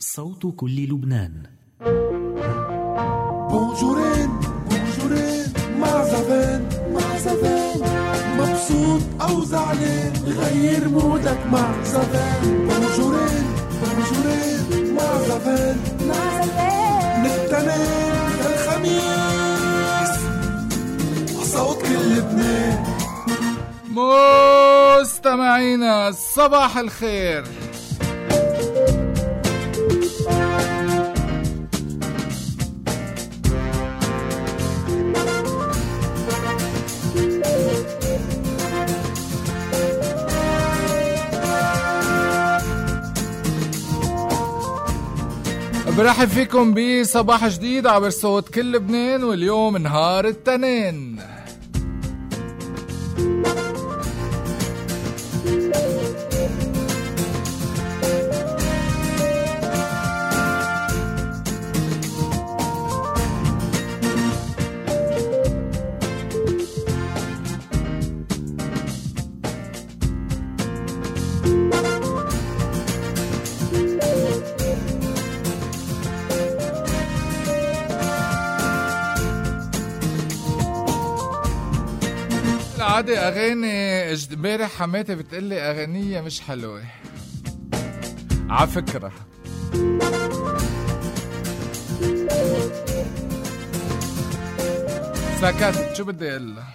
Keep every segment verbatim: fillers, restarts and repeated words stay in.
صوت كل لبنان. بونجورين بونجورين مع زفان مع زفان، مبسوط أو زعلان غير مودك مع زفان. بونجورين بونجورين مع زفان مع زفان، من التنين للخميس صوت كل لبنان. مستمعينا صباح الخير، برحب فيكم بصباح جديد عبر صوت كل لبنان، واليوم نهار التنين. عادي اغاني امبارح حماتي بتقلي اغانيه مش حلوه على فكره. سكتت، شو بدي اقول لها؟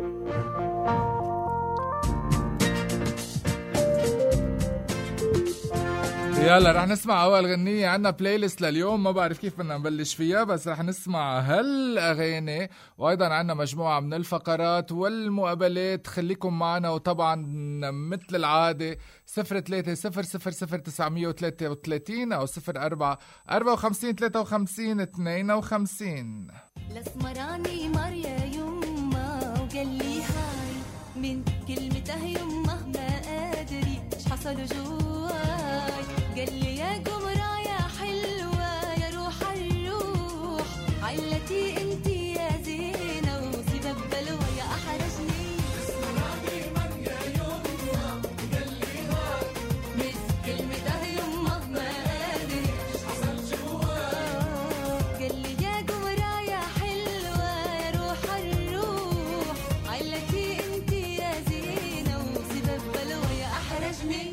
يلا رح نسمع اول غنية. عنا بلاي ليست لليوم، ما بعرف كيف بدنا نبلش فيها، بس رح نسمع هالاغاني، وايضا عنا مجموعة من الفقرات والمقابلات. خليكم معنا، وطبعا مثل العادة صفر ثلاثة صفر صفر صفر تسعمية وثلاثة وثلاثين او صفر أربعة أربعة وخمسين ثلاثة وخمسين اثنين وخمسين. الاسمراني مريا يما وقال لي هاي من كلمته يما ما قادري ايش حصل جواي. قال لي يا قمرة يا حلوة يا روح الروح، علتي انتي يا زينة وسبب بلوى يا احرجني. اسمراني مريا يما وقال لي هاي من كلمته يما ما قادري ايش حصل جواي. قال لي يا قمرة يا حلوة يا روح الروح، علتي انتي يا زينة وسبب بلوى يا احرجني.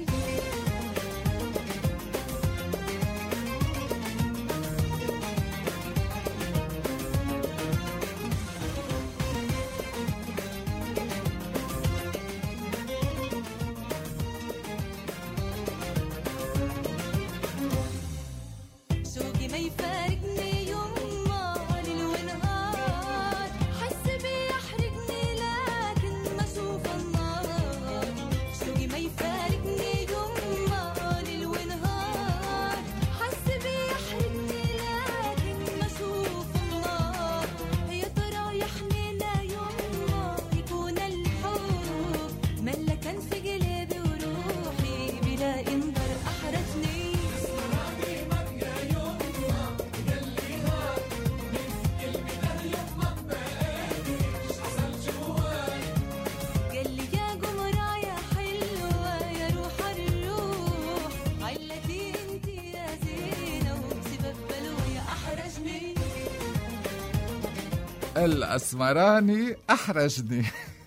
شوقي ما يفارقني يما ليل ونهار، حس بيحرقني لكن ما اشوف النار. شوقي ما يفارقني يما ليل ونهار، حس بيحرقني لكن ما اشوف النار. يا ترى يحنينا يما يكون الحب ملكا في قلبي وروحي بلا انظر احرجني. الأسمراني أحرجني.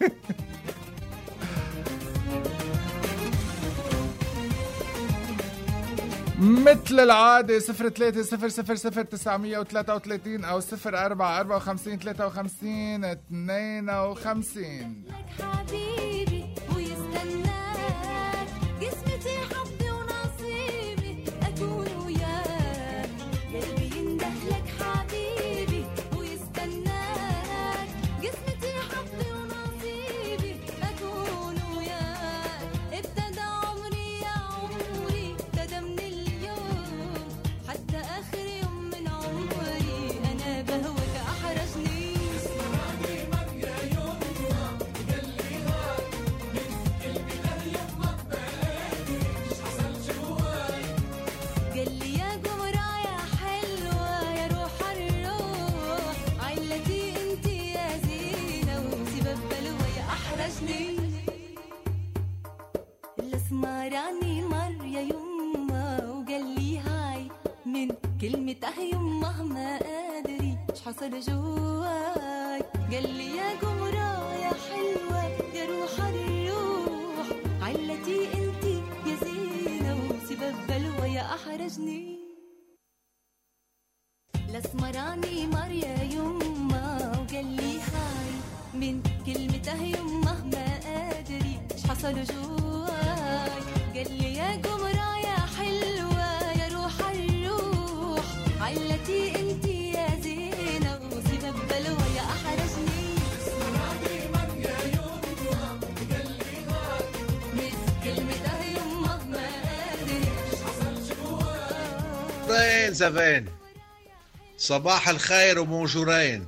مثل العادة صفر ثلاثة صفر صفر صفر تسعمية وثلاثة وثلاثين أو صفر أربعة أربعة وخمسين ثلاثة وخمسين اثنين وخمسين. حبيبي ويستناك قسمتي حظي ونصيبي أكون وياك، قلبي يندهلك حبيبي ويستناك قسمتي حظي ونصيبي أكون وياك. ابتدى عمري يا عمري ابتدى من اليوم حتى آخر يوم من عمري أنا بهوك أحرجني. اسمراني مريا يما قال لي هاي من كلمة أهيم مهما قادري مش حصل جواي. قال لي يا جمرة يا حلوة يا روح الروح علتي انتي يا زينة وسبب بلوى يا أحرجني. الأسمراني مر يا يما وقال لي هاي من كلمة أهيم مهما قادري مش حصل جواي. قال لي يا جمرة يا حلوة يا روح الروح علتي انتي يا زينة وسبب بلوى يا أحرجني. الأسمراني مر يا يما وقال لي هاي من كلمة أهيم مهما قادري مش حصل جواي. زين زفين صباح الخير وموجورين.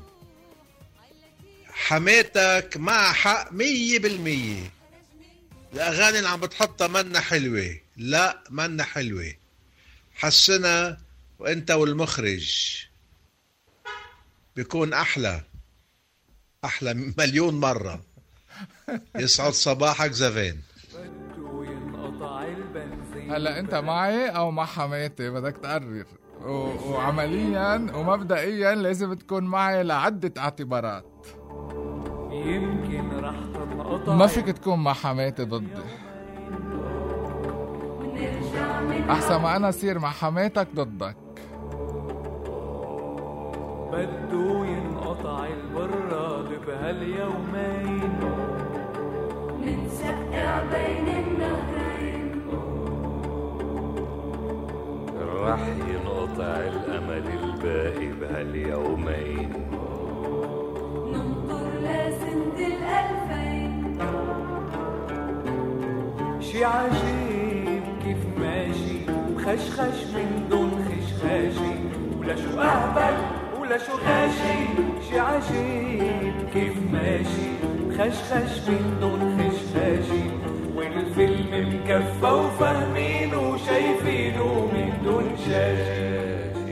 حماتك مع حق مية بالمية. الأغاني اللي عم بتحطها منا حلوة، لا منا حلوة، حسنا وانت والمخرج بيكون أحلى أحلى مليون مرة. يسعد صباحك زفين. هلا انت معي او مع حماتي بدك تقرر، و... وعمليا ومبدئيا لازم تكون معي لعدة اعتبارات. يمكن رح تنقطع، ما فيك تكون مع حماتي ضدي، احسن ما انا اصير مع حماتك ضدك. بدو ينقطع البراد بهاليومين منسقع بين النهرين رح ينقطع الأمل الباقي بهاليومين ننطر لسند الألفين. شي عجيب كيف ماشي مخشخش من دون خشخاشي ولا شو أهبل ولا شو غاشي. شي عجيب كيف ماشي مخشخش من دون خشخاشي والفيلم مكفى وفاهمين وشايفينه من دون شاشي.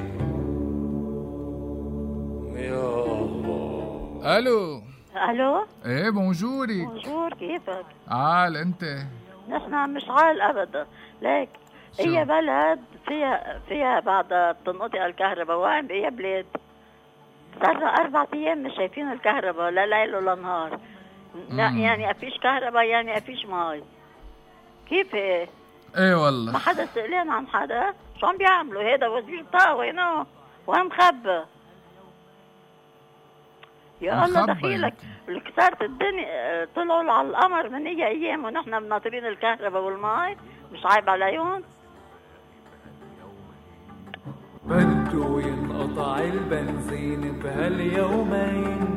يا الله. الو الو ايه بونجوري. بونجور، كيفك؟ عال انت؟ نحن مش عال ابدا، ليك هي بلد فيها فيها بعد تنقطع الكهرباء. وين بأي بلاد؟ صار اربع ايام مش شايفين الكهرباء لا ليل ولا نهار. لا يعني افيش كهرباء يعني افيش ماي. كيف هيك؟ ايه والله ما حدا سألان عن حدا شو عم بيعملوا. هيدا وزير طاقة وينه؟ وين مخبى؟ يا الله دخيلك كسرت الدنيا. طلعوا على القمر من اي ايام ونحن بناطرين الكهرباء والماء. مش عيب عليهم؟ بدو ينقطع البنزين بهاليومين.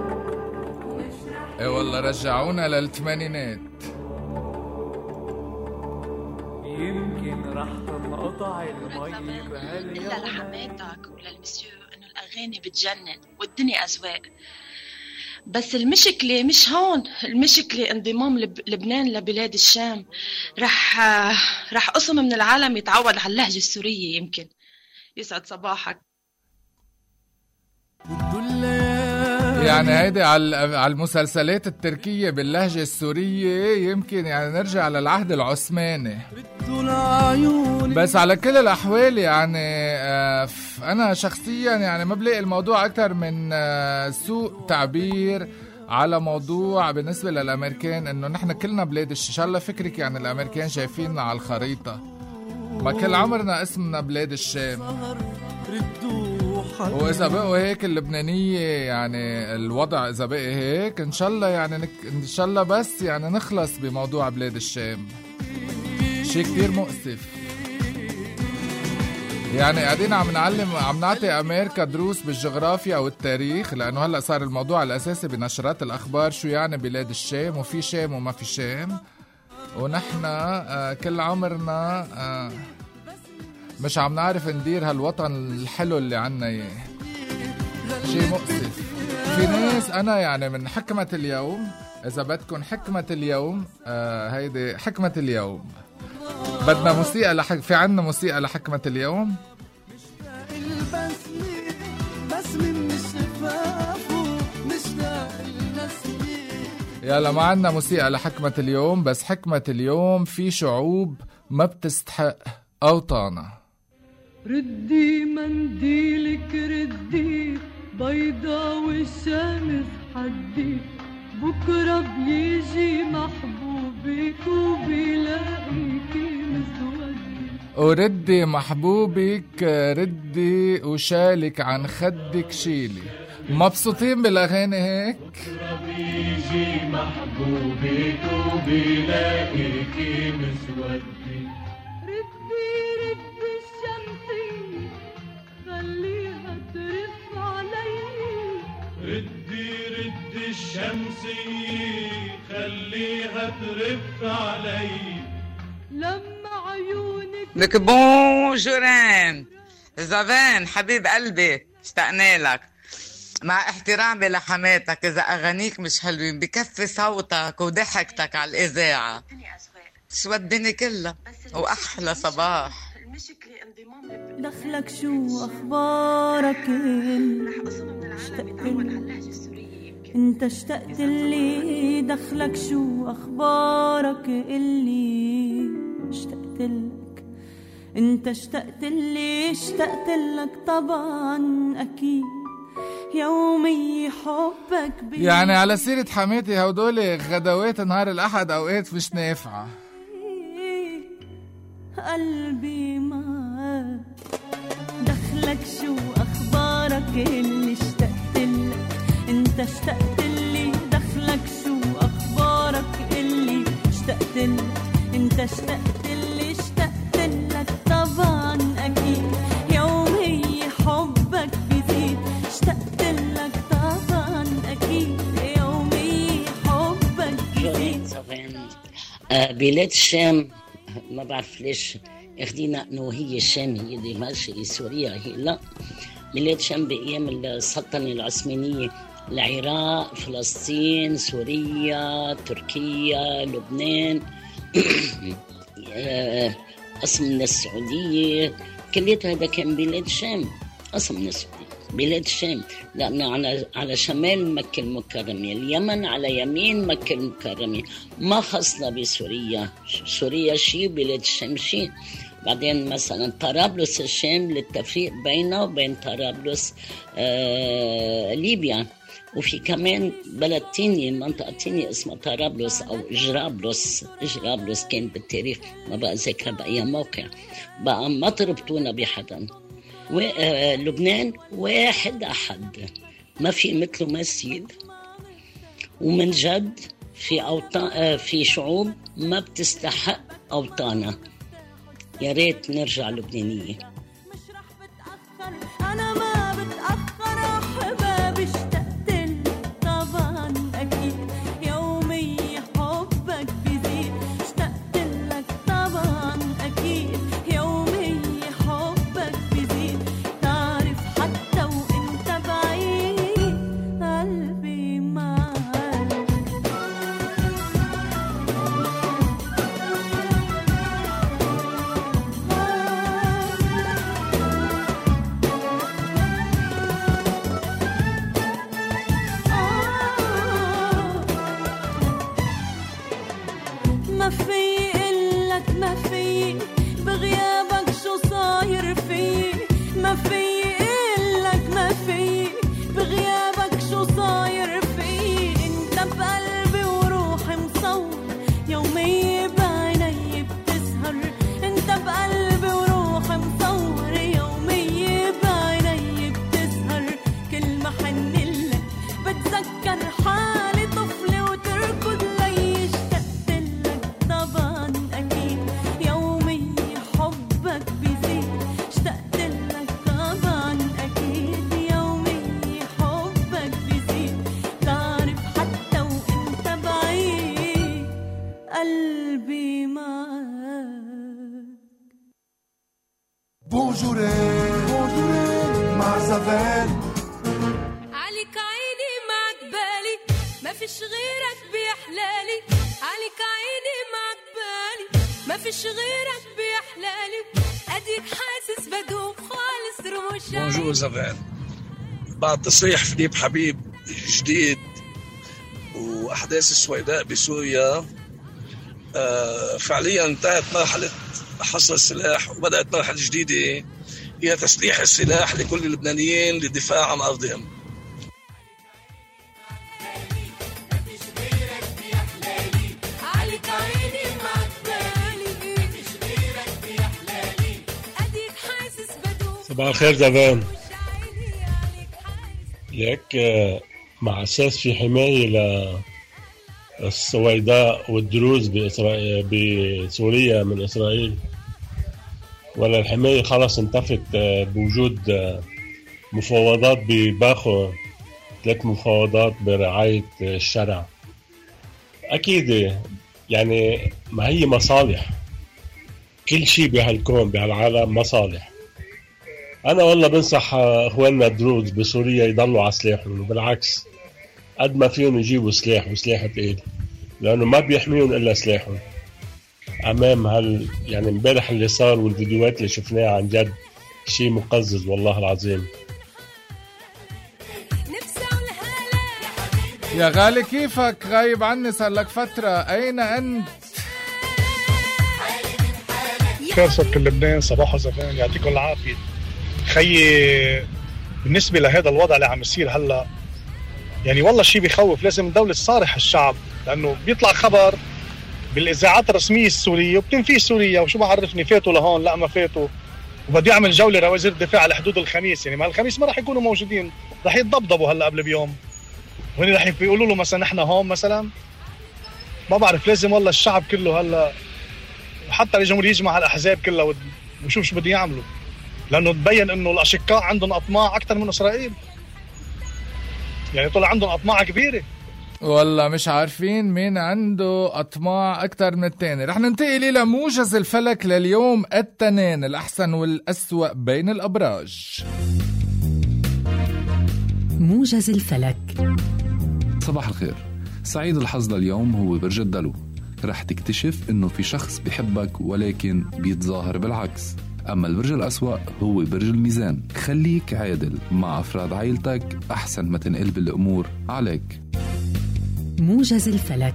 ايه والله رجعونا للثمانينات. يمكن رح تنقطع المي بهاليومين. إلا لحماتك وللمسيو إنه الأغاني بتجنن والدنيا أذواق، بس المشكلة مش هون. المشكلة انضمام لب... لبنان لبلاد الشام. رح رح قسم من العالم يتعود على اللهجة السورية. يمكن. يسعد صباحك. يعني هيدي على على المسلسلات التركية باللهجة السورية يمكن يعني نرجع للعهد العثماني. بس على كل الأحوال يعني أنا شخصيا يعني ما بلاقي الموضوع أكتر من سوء تعبير على موضوع بالنسبة للأمريكان إنه نحن كلنا بلاد الشام. إن شاء الله فكرك يعني الأمريكان شايفيننا على الخريطة، ما كل عمرنا اسمنا بلاد الشام. وإذا بقوا هيك اللبنانية يعني الوضع إذا بقي هيك إن شاء الله يعني نك... إن شاء الله بس يعني نخلص بموضوع بلاد الشام. شيء كتير مؤسف. يعني قاعدين عم نعلم عم نعطي أمريكا دروس بالجغرافيا والتاريخ، لأنه هلأ صار الموضوع الأساسي بنشرات الأخبار شو يعني بلاد الشام وفي شام وما في شام. ونحن آه كل عمرنا آه مش عم نعرف ندير هالوطن الحلو اللي عنا اياه. شيء مؤسف. في ناس انا يعني من حكمة اليوم اذا بدكن حكمة اليوم آه هيدي حكمة اليوم. بدنا موسيقى لحك... في عنا موسيقى لحكمة اليوم. يلا ما عنا موسيقى لحكمة اليوم، بس حكمة اليوم في شعوب ما بتستحق أوطانها. ردي منديلك ردي بيضا والشمس حدي بكرة بيجي محبوبك وبيلاقيكي مسودي وردي محبوبك ردي وشالك عن خدك شيلي. مبسوطين بالاغاني هيك؟ بكرة بيجي محبوبك وبيلاقيكي مسودي ردي ردي الشمسية خليها ترف علي ردي ردي الشمسية خليها ترف علي لما عيونك لك بونجورين زافان حبيب قلبي اشتقنا لك. مع احترامي لحماتك إذا أغانيك مش حلوين بكفي صوتك وضحكتك على الإذاعة تسودني كلها وأحلى صباح. دخلك شو أخبارك انت اشتقت لي دخلك شو أخبارك اللي اشتقت لك انت اشتقت لي اشتقت لك طبعا أكيد يومي حبك بي. يعني على سيرة حماتي هودول غدوات نهار الأحد أوقات مش نافعة. قلبي معاك دخلك شو أخبارك اللي اشتقت لك انت اشتقت لي دخلك شو أخبارك اللي اشتقت لك انت اشتقت لي اشتقت لك طبعا أكيد يومي حبك بيزيد اشتقت لك طبعا أكيد يومي حبك بيزيد. آه بلاد الشام ما بعرف ليش اخدينا انه هي الشام هي دمشق هي سوريا هي لا بلاد الشام بايام السلطنه العثمانيه العراق فلسطين سوريا تركيا لبنان قسم من السعوديه كليتها هذا كان بلاد الشام قسم من السعوديه بلاد الشام لأنه على على شمال مكة المكرمة اليمن على يمين مكة المكرمة ما خصنا بسوريا سوريا شيء بلاد الشام شيء. بعدين مثلا طرابلس الشام للتفريق بينه وبين طرابلس آه ليبيا وفي كمان بلد تاني منطقة تانية اسمها طرابلس أو جرابلس جرابلس كان بالتاريخ ما بقى ذكر بأي موقع بقى ما تربطونا بحدا. ولبنان واحد أحد ما في مثله مسجد ومن جد في أوطان في شعوب ما بتستحق أوطانها. يا ريت نرجع لبنانية. مش رح بتأخر أنا ما بتأخر أحبابي اشتقت لك طبعا أكيد يومي حبك بيزيد اشتقت لك طبعا أكيد يومي حبك بيزيد تعرف حتى وانت بعيد قلبي معاك. ما في إلك ما في بغيابك شو صاير في ما في إلك ما في بغيابك شو صاير في انت بقلبي وروحي مصور يومي بعيني بتسهر انت بقلبي وروحي مصور يومي بعيني بتسهر كل ما حنلك بتذكر حالي طفلة وتركض لي اشتقت لك طبعا أكيد يومي حبك بيزيد اشتقت لك طبعا أكيد يومي حبك بيزيد تعرف حتى وانت بعيد قلبي معاك. بونجورين بونجورين مع زفان عليك عيني معك بالي ما فيش غيرك بيحلالي عليك عيني معك بالي ما فيش غيرك بيحلالي اديك حاسس بدوب خالص رموش بونجور زفان. بعد تصريح فيليب حبيب جديد واحداث السويداء بسوريا آه فعليا انتهت مرحله حصر السلاح وبدات مرحله جديده هي تسليح السلاح لكل اللبنانيين للدفاع عن أرضهم. صباح الخير زبان. لك مع أساس في حماية للسويداء والدروز بإسرائيل بسوريا من إسرائيل، ولا الحماية خلاص انتفت بوجود مفاوضات بباخو، ثلاث مفاوضات برعاية الشرع؟ أكيد يعني ما هي مصالح، كل شيء بهالكون بهالعالم مصالح. أنا والله بنصح إخواننا الدروز بسوريا يضلوا على سلاحهم، وبالعكس قد ما فيهم يجيبوا سلاح وسلاح تقيل، لأنه ما بيحميهم إلا سلاحهم أمام هال يعني امبارح اللي صار والفيديوهات اللي شفناها عن جد شيء مقزز والله العظيم. يا غالي كيفك؟ غايب عني صار لك فترة، أين أنت؟ خير صوت كل لبنان، صباح زمان، يعطيكم العافية. خيي بالنسبة لهذا الوضع اللي عم يصير هلا، يعني والله شيء بيخوف. لازم الدولة تصارح الشعب، لأنه بيطلع خبر بالإذاعات الرسمية السورية وبتنفيه سوريا، وشو بعرفني فاتوا لهون لا ما فاتوا، وبده يعمل جولة لوزير الدفاع على حدود الخميس. يعني ما الخميس ما راح يكونوا موجودين، راح يتضبضبوا هلا قبل بيوم، وهني راح يقولوا له مثلا نحن هون مثلا. ما بعرف، لازم والله الشعب كله هلا وحتى الجمهورية يجمع الأحزاب كلها وشوف شو بده يعملوا، لأنه تبين إنه الأشقاء عندهم أطماع أكثر من إسرائيل. يعني طلع عندهم أطماع كبيرة. والله مش عارفين مين عنده أطماع أكتر من التاني. رح ننتقل إلى موجز الفلك لليوم، التنين الأحسن والأسوأ بين الأبراج. موجز الفلك. صباح الخير. سعيد الحظ لليوم هو برج الدلو. رح تكتشف إنه في شخص بيحبك ولكن بيتظاهر بالعكس. أما البرج الأسوأ هو برج الميزان. خليك عادل مع أفراد عائلتك أحسن ما تنقلب الأمور عليك. موجز الفلك.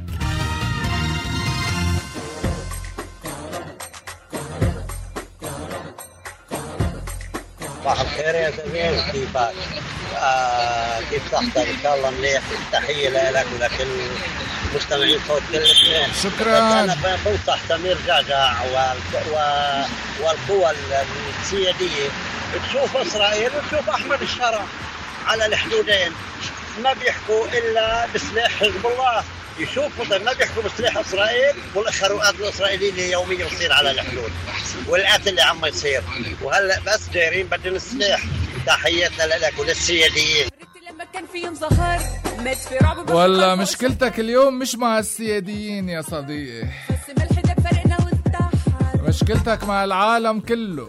صباح الخير يا زميل، كيفك؟ آه كيف صحتك؟ إن شاء الله مليح. تحية لك ولكل مستمعين صوت كل الاثنين. شكرا. أنا بنصح سمير جعجع والقوى السيادية تشوف إسرائيل وتشوف أحمد الشرع على الحدودين، ما بيحكوا إلا بسلاح حزب الله. يشوفوا طيب ما بيحكوا بسلاح إسرائيل، والخروقات الإسرائيلية اللي يوميا تصير على الحدود والقتل اللي عم يصير، وهلأ بس جايرين بدل السلاح. تحياتنا لك وللسياديين. والله مشكلتك اليوم مش مع السياديين يا صديقي، مشكلتك مع العالم كله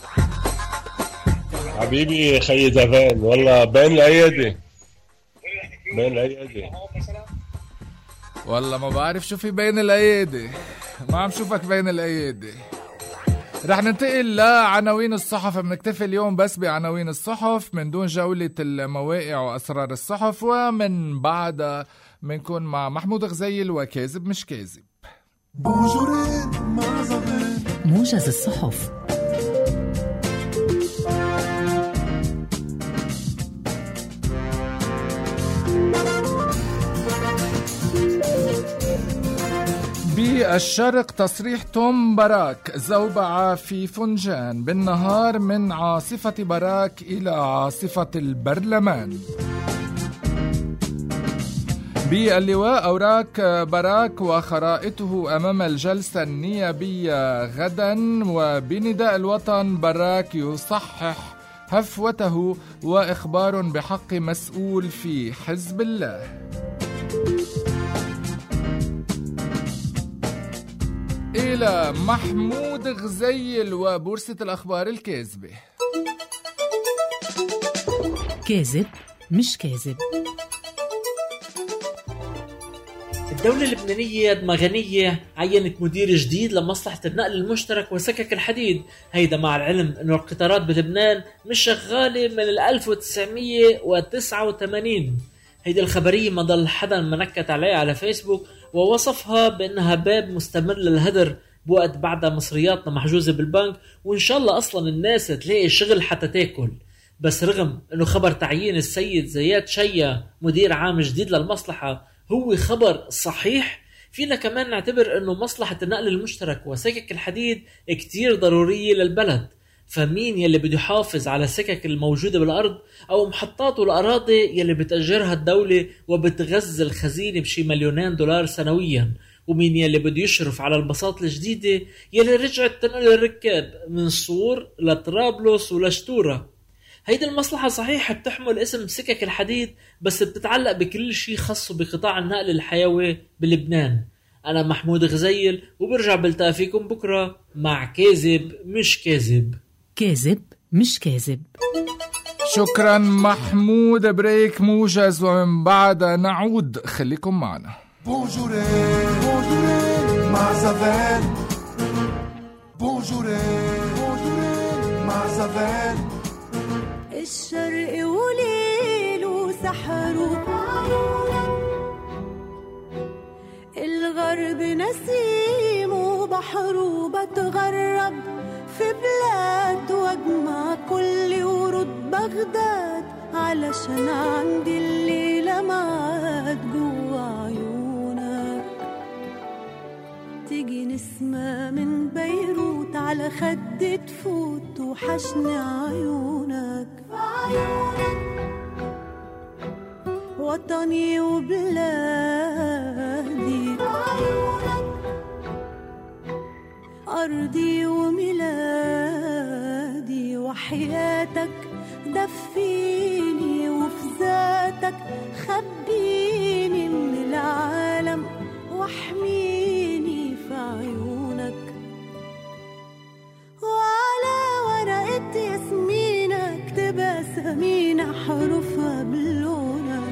حبيبي. خي زفان والله بين الأيادي بين الأيادي. والله ما بعرف شو في بين الأيادي، ما عم شوفك بين الأيادي. رح ننتقل لعناوين الصحف. بنكتفي اليوم بس بعناوين الصحف من دون جولة المواقع وأسرار الصحف، ومن بعدها بنكون مع محمود غزيل وكاذب مش كاذب. موجز الصحف. بالشرق تصريح توم باراك، زوبعة في فنجان بالنهار من عاصفة باراك إلى عاصفة البرلمان. باللواء أوراق باراك وخرائطه أمام الجلسة النيابية غدا، وبنداء الوطن باراك يصحح هفوته وإخبار بحق مسؤول في حزب الله. إلى محمود غزيل وبورصة الأخبار الكاذبة. كاذب مش كاذب. الدولة اللبنانية دمغانية عينت مدير جديد لمصلحة النقل المشترك وسكك الحديد، هيدا مع العلم انه القطارات بلبنان مش شغالة من ألف وتسعمية وتسعة وثمانين. هيدي الخبرية ما ضل حدا منكت عليها على فيسبوك ووصفها بأنها باب مستمر للهدر بوقت بعدها مصرياتنا محجوزة بالبنك، وإن شاء الله أصلا الناس تلاقي شغل حتى تاكل. بس رغم أنه خبر تعيين السيد زياد شيا مدير عام جديد للمصلحة هو خبر صحيح، فينا كمان نعتبر أنه مصلحة النقل المشترك وسكك الحديد كتير ضرورية للبلد. فمين يلي بده يحافظ على السكك الموجودة بالأرض أو محطات والأراضي يلي بتأجرها الدولة وبتغذي الخزينة بشي مليونين دولار سنويا؟ ومين يلي بده يشرف على البساط الجديدة يلي رجعت تنقل الركاب من صور لطرابلس ولشتورة؟ هيدي المصلحة صحيح بتحمل اسم سكك الحديد، بس بتتعلق بكل شيء خاص بقطاع النقل الحيوي بلبنان. أنا محمود غزيل وبرجع بلتقى فيكم بكرة مع كاذب مش كاذب. كاذب مش كاذب. شكرا محمود. بريك موجز ومن بعد نعود، خليكم معنا. بونجورين بونجورين مع زفان. بونجورين بونجورين مع زفان. الشرق وليل وسحر وعيونك، الغرب نسيم وبحر، وبتغرب في بلاد واجمع كل ورود بغداد، علشان عندي الليلة معاد جوا عيونك. تيجي نسمة من بيروت على خدي تفوت، وحشني عيونك عيونك. وطني وبلادي عيونك، أرضي وميلادي. وحياتك دفيني وفي ذاتك خبيني من العالم، واحميني في عيونك. وعلى ورقة ياسمينك تبقى سمينة حروفها بلونك.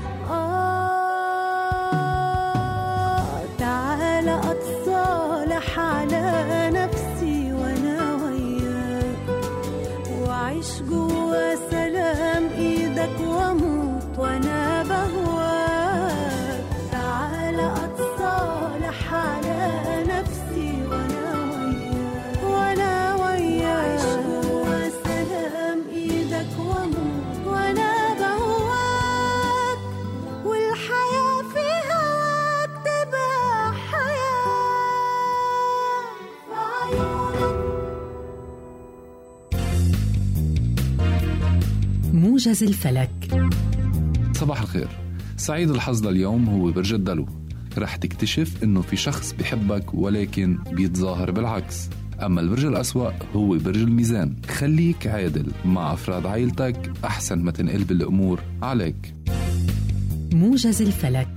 آه تعالى أتصالح على نفسي وأنا وياك، وعيش جوا سلام إيدك وأموت وأنا بهواك. تعالى أتصالح على نفسي وأنا وياك، وأنا وياك. عيش جوا سلام إيدك وأموت وأنا بهواك، والحياة في هواك تبقى حياة في عيونك. موجز الفلك. صباح الخير. سعيد الحظ لليوم هو برج الدلو. رح تكتشف انه في شخص بيحبك ولكن بيتظاهر بالعكس. اما البرج الأسوأ هو برج الميزان. خليك عادل مع افراد عائلتك احسن ما تنقلب الامور عليك. موجز الفلك.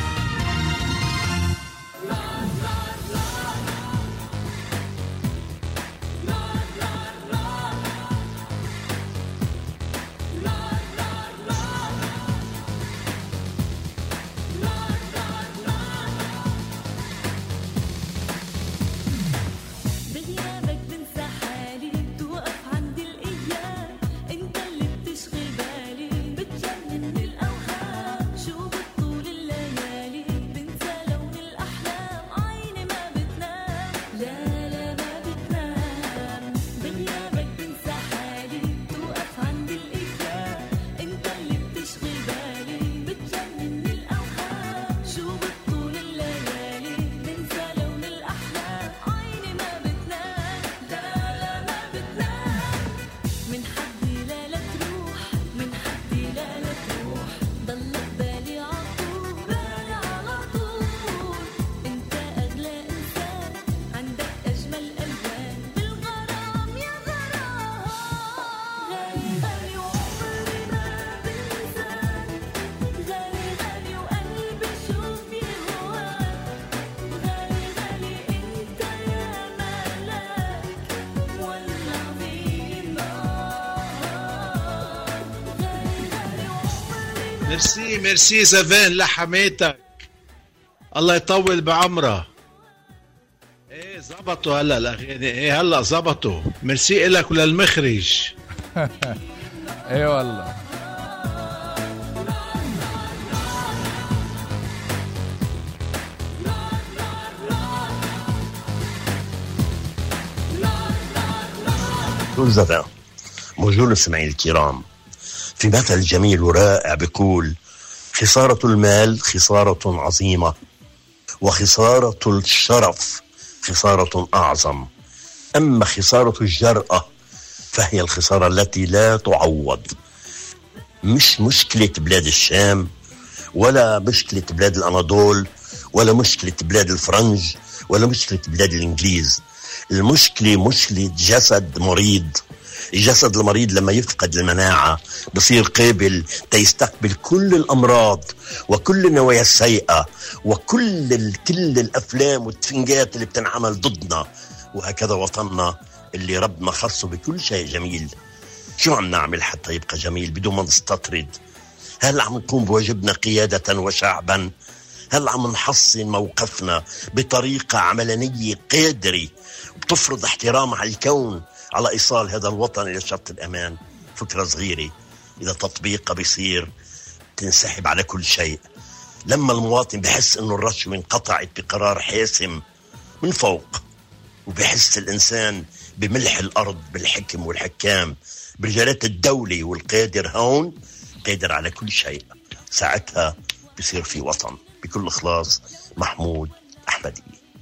ميرسي ميرسي زفان لحماتك، الله يطول بعمرها. ايه زبطوا هلا الاغاني، ايه هلا زبطوا. ميرسي إلك وللمخرج. ايه والله. بونجور زافان، بونجور المستمعين الكرام. في مثل جميل ورائع بيقول: خسارة المال خسارة عظيمة، وخسارة الشرف خسارة أعظم، أما خسارة الجرأة فهي الخسارة التي لا تعوض. مش مشكلة بلاد الشام، ولا مشكلة بلاد الأناضول، ولا مشكلة بلاد الفرنج، ولا مشكلة بلاد الإنجليز. المشكلة مشكلة جسد مريض. الجسد المريض لما يفقد المناعة بصير قابل تيستقبل كل الأمراض وكل النوايا السيئة وكل ال... كل الأفلام والتفنجات اللي بتنعمل ضدنا. وهكذا وطننا اللي ربنا خصه بكل شيء جميل، شو عم نعمل حتى يبقى جميل بدون ما نستطرد؟ هل عم نقوم بواجبنا قيادة وشعبا؟ هل عم نحصن موقفنا بطريقة عملانية قادرة بتفرض احترام على الكون على إيصال هذا الوطن إلى شط الأمان؟ فكرة صغيرة إذا تطبيقها بيصير تنسحب على كل شيء. لما المواطن بحس إنه الرشوة انقطعت بقرار حاسم من فوق، وبحس الإنسان بملح الأرض بالحكم والحكام برجالات الدولة والقادر هون قادر على كل شيء، ساعتها بيصير في وطن. بكل إخلاص، محمود أحمدي.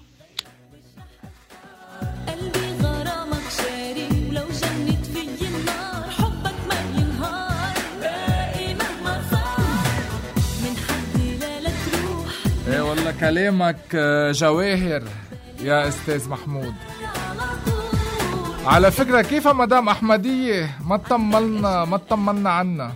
قلبي غرامك شاري، ولو جنت في النار حبك ما ينهار، باقي مهما صار من حدي لا لا تروح. ايه والله كلامك جواهر يا أستاذ محمود. على فكرة كيف مدام أحمدية ما تطملنا ما تطملنا عنا؟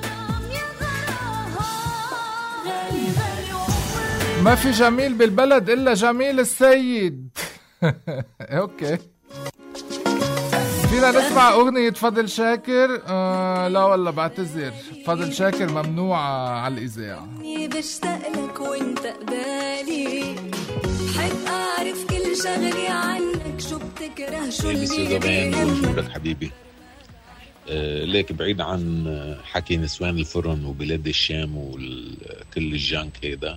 ما في جميل بالبلد إلا جميل السيد. أوكي، فينا نسمع أغنية فضل شاكر؟ آه لا والله بعتذر، فضل شاكر ممنوعة على الإذاعة. بشتاقلك وانت قبالي، بحب أعرف كل شغلي عنك، شو بتكره شو اللي بيهمك حبيبي. آه ليك بعيد عن حكي نسوان الفرن وبلاد الشام وكل الجانك هيدا.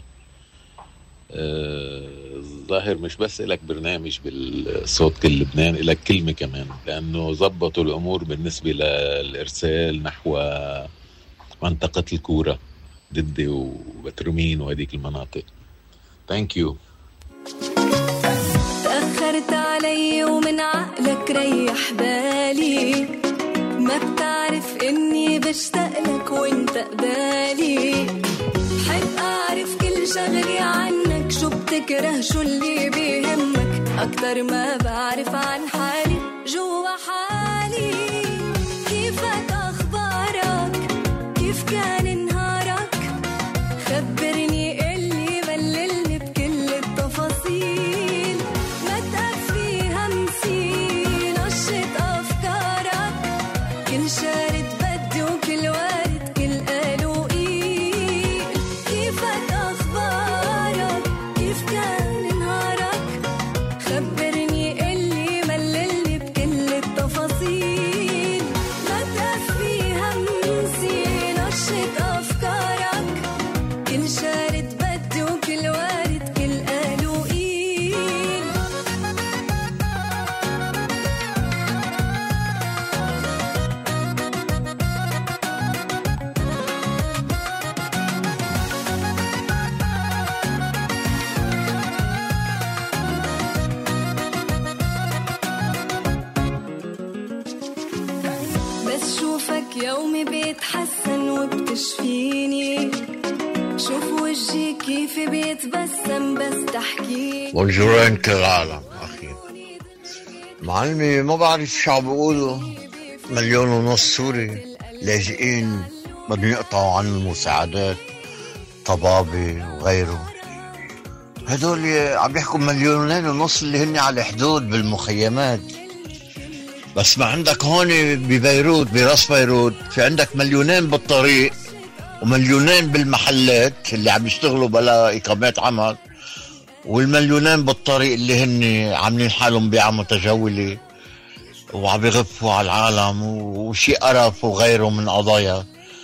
الظاهر آه مش بس لك برنامج بالصوت كل لبنان، لك كلمة كمان، لأنه زبطوا الأمور بالنسبة للإرسال نحو منطقة الكورة ضدي وبترمين وهذيك المناطق. Thank you. تأخرت علي ومن عقلك ريح بالي، ما بتعرف إني بشتاقلك وانت قبالي، بحب أعرف كل شغلي عنك، شو بتكره شو اللي بيهمك، أكتر ما بعرف عن حالي جوا حالي. كيفك أخبارك؟ كيف كان نهارك؟ خبرني اللي مللني بكل التفاصيل، ما تقفي همسي نشط أفكارك، كل شارد بدي وكل وارد كل قالوا قيل. كيفك أخبارك؟ كيف كان نهارك؟ خبرني اللي مللني بكل التفاصيل، ما تقفي همسي نشط أفكارك، كل شارد بدي وكل وارد كل قالوا قيل. بس شوفك يومي بيتحسن وبتشفيني، شوف وجهي كيف بيتبسم بس تحكيني. بونجورين كل العالم. أخي معلمي ما بعرف شو عم بيقولوا، مليون ونص سوري لاجئين بدهم يقطعوا عن المساعدات، طبابة وغيره. هدول عم يحكوا مليونين ونص اللي هن على الحدود بالمخيمات. بس ما عندك هون ببيروت، براس بيروت، في عندك مليونين بالطريق ومليونين بالمحلات اللي عم يشتغلوا بلا إقامات عمل، والمليونين بالطريق اللي هن عاملين حالهم بيعة متجولة وعم يغفوا على العالم وشي قرف وغيره من قضايا.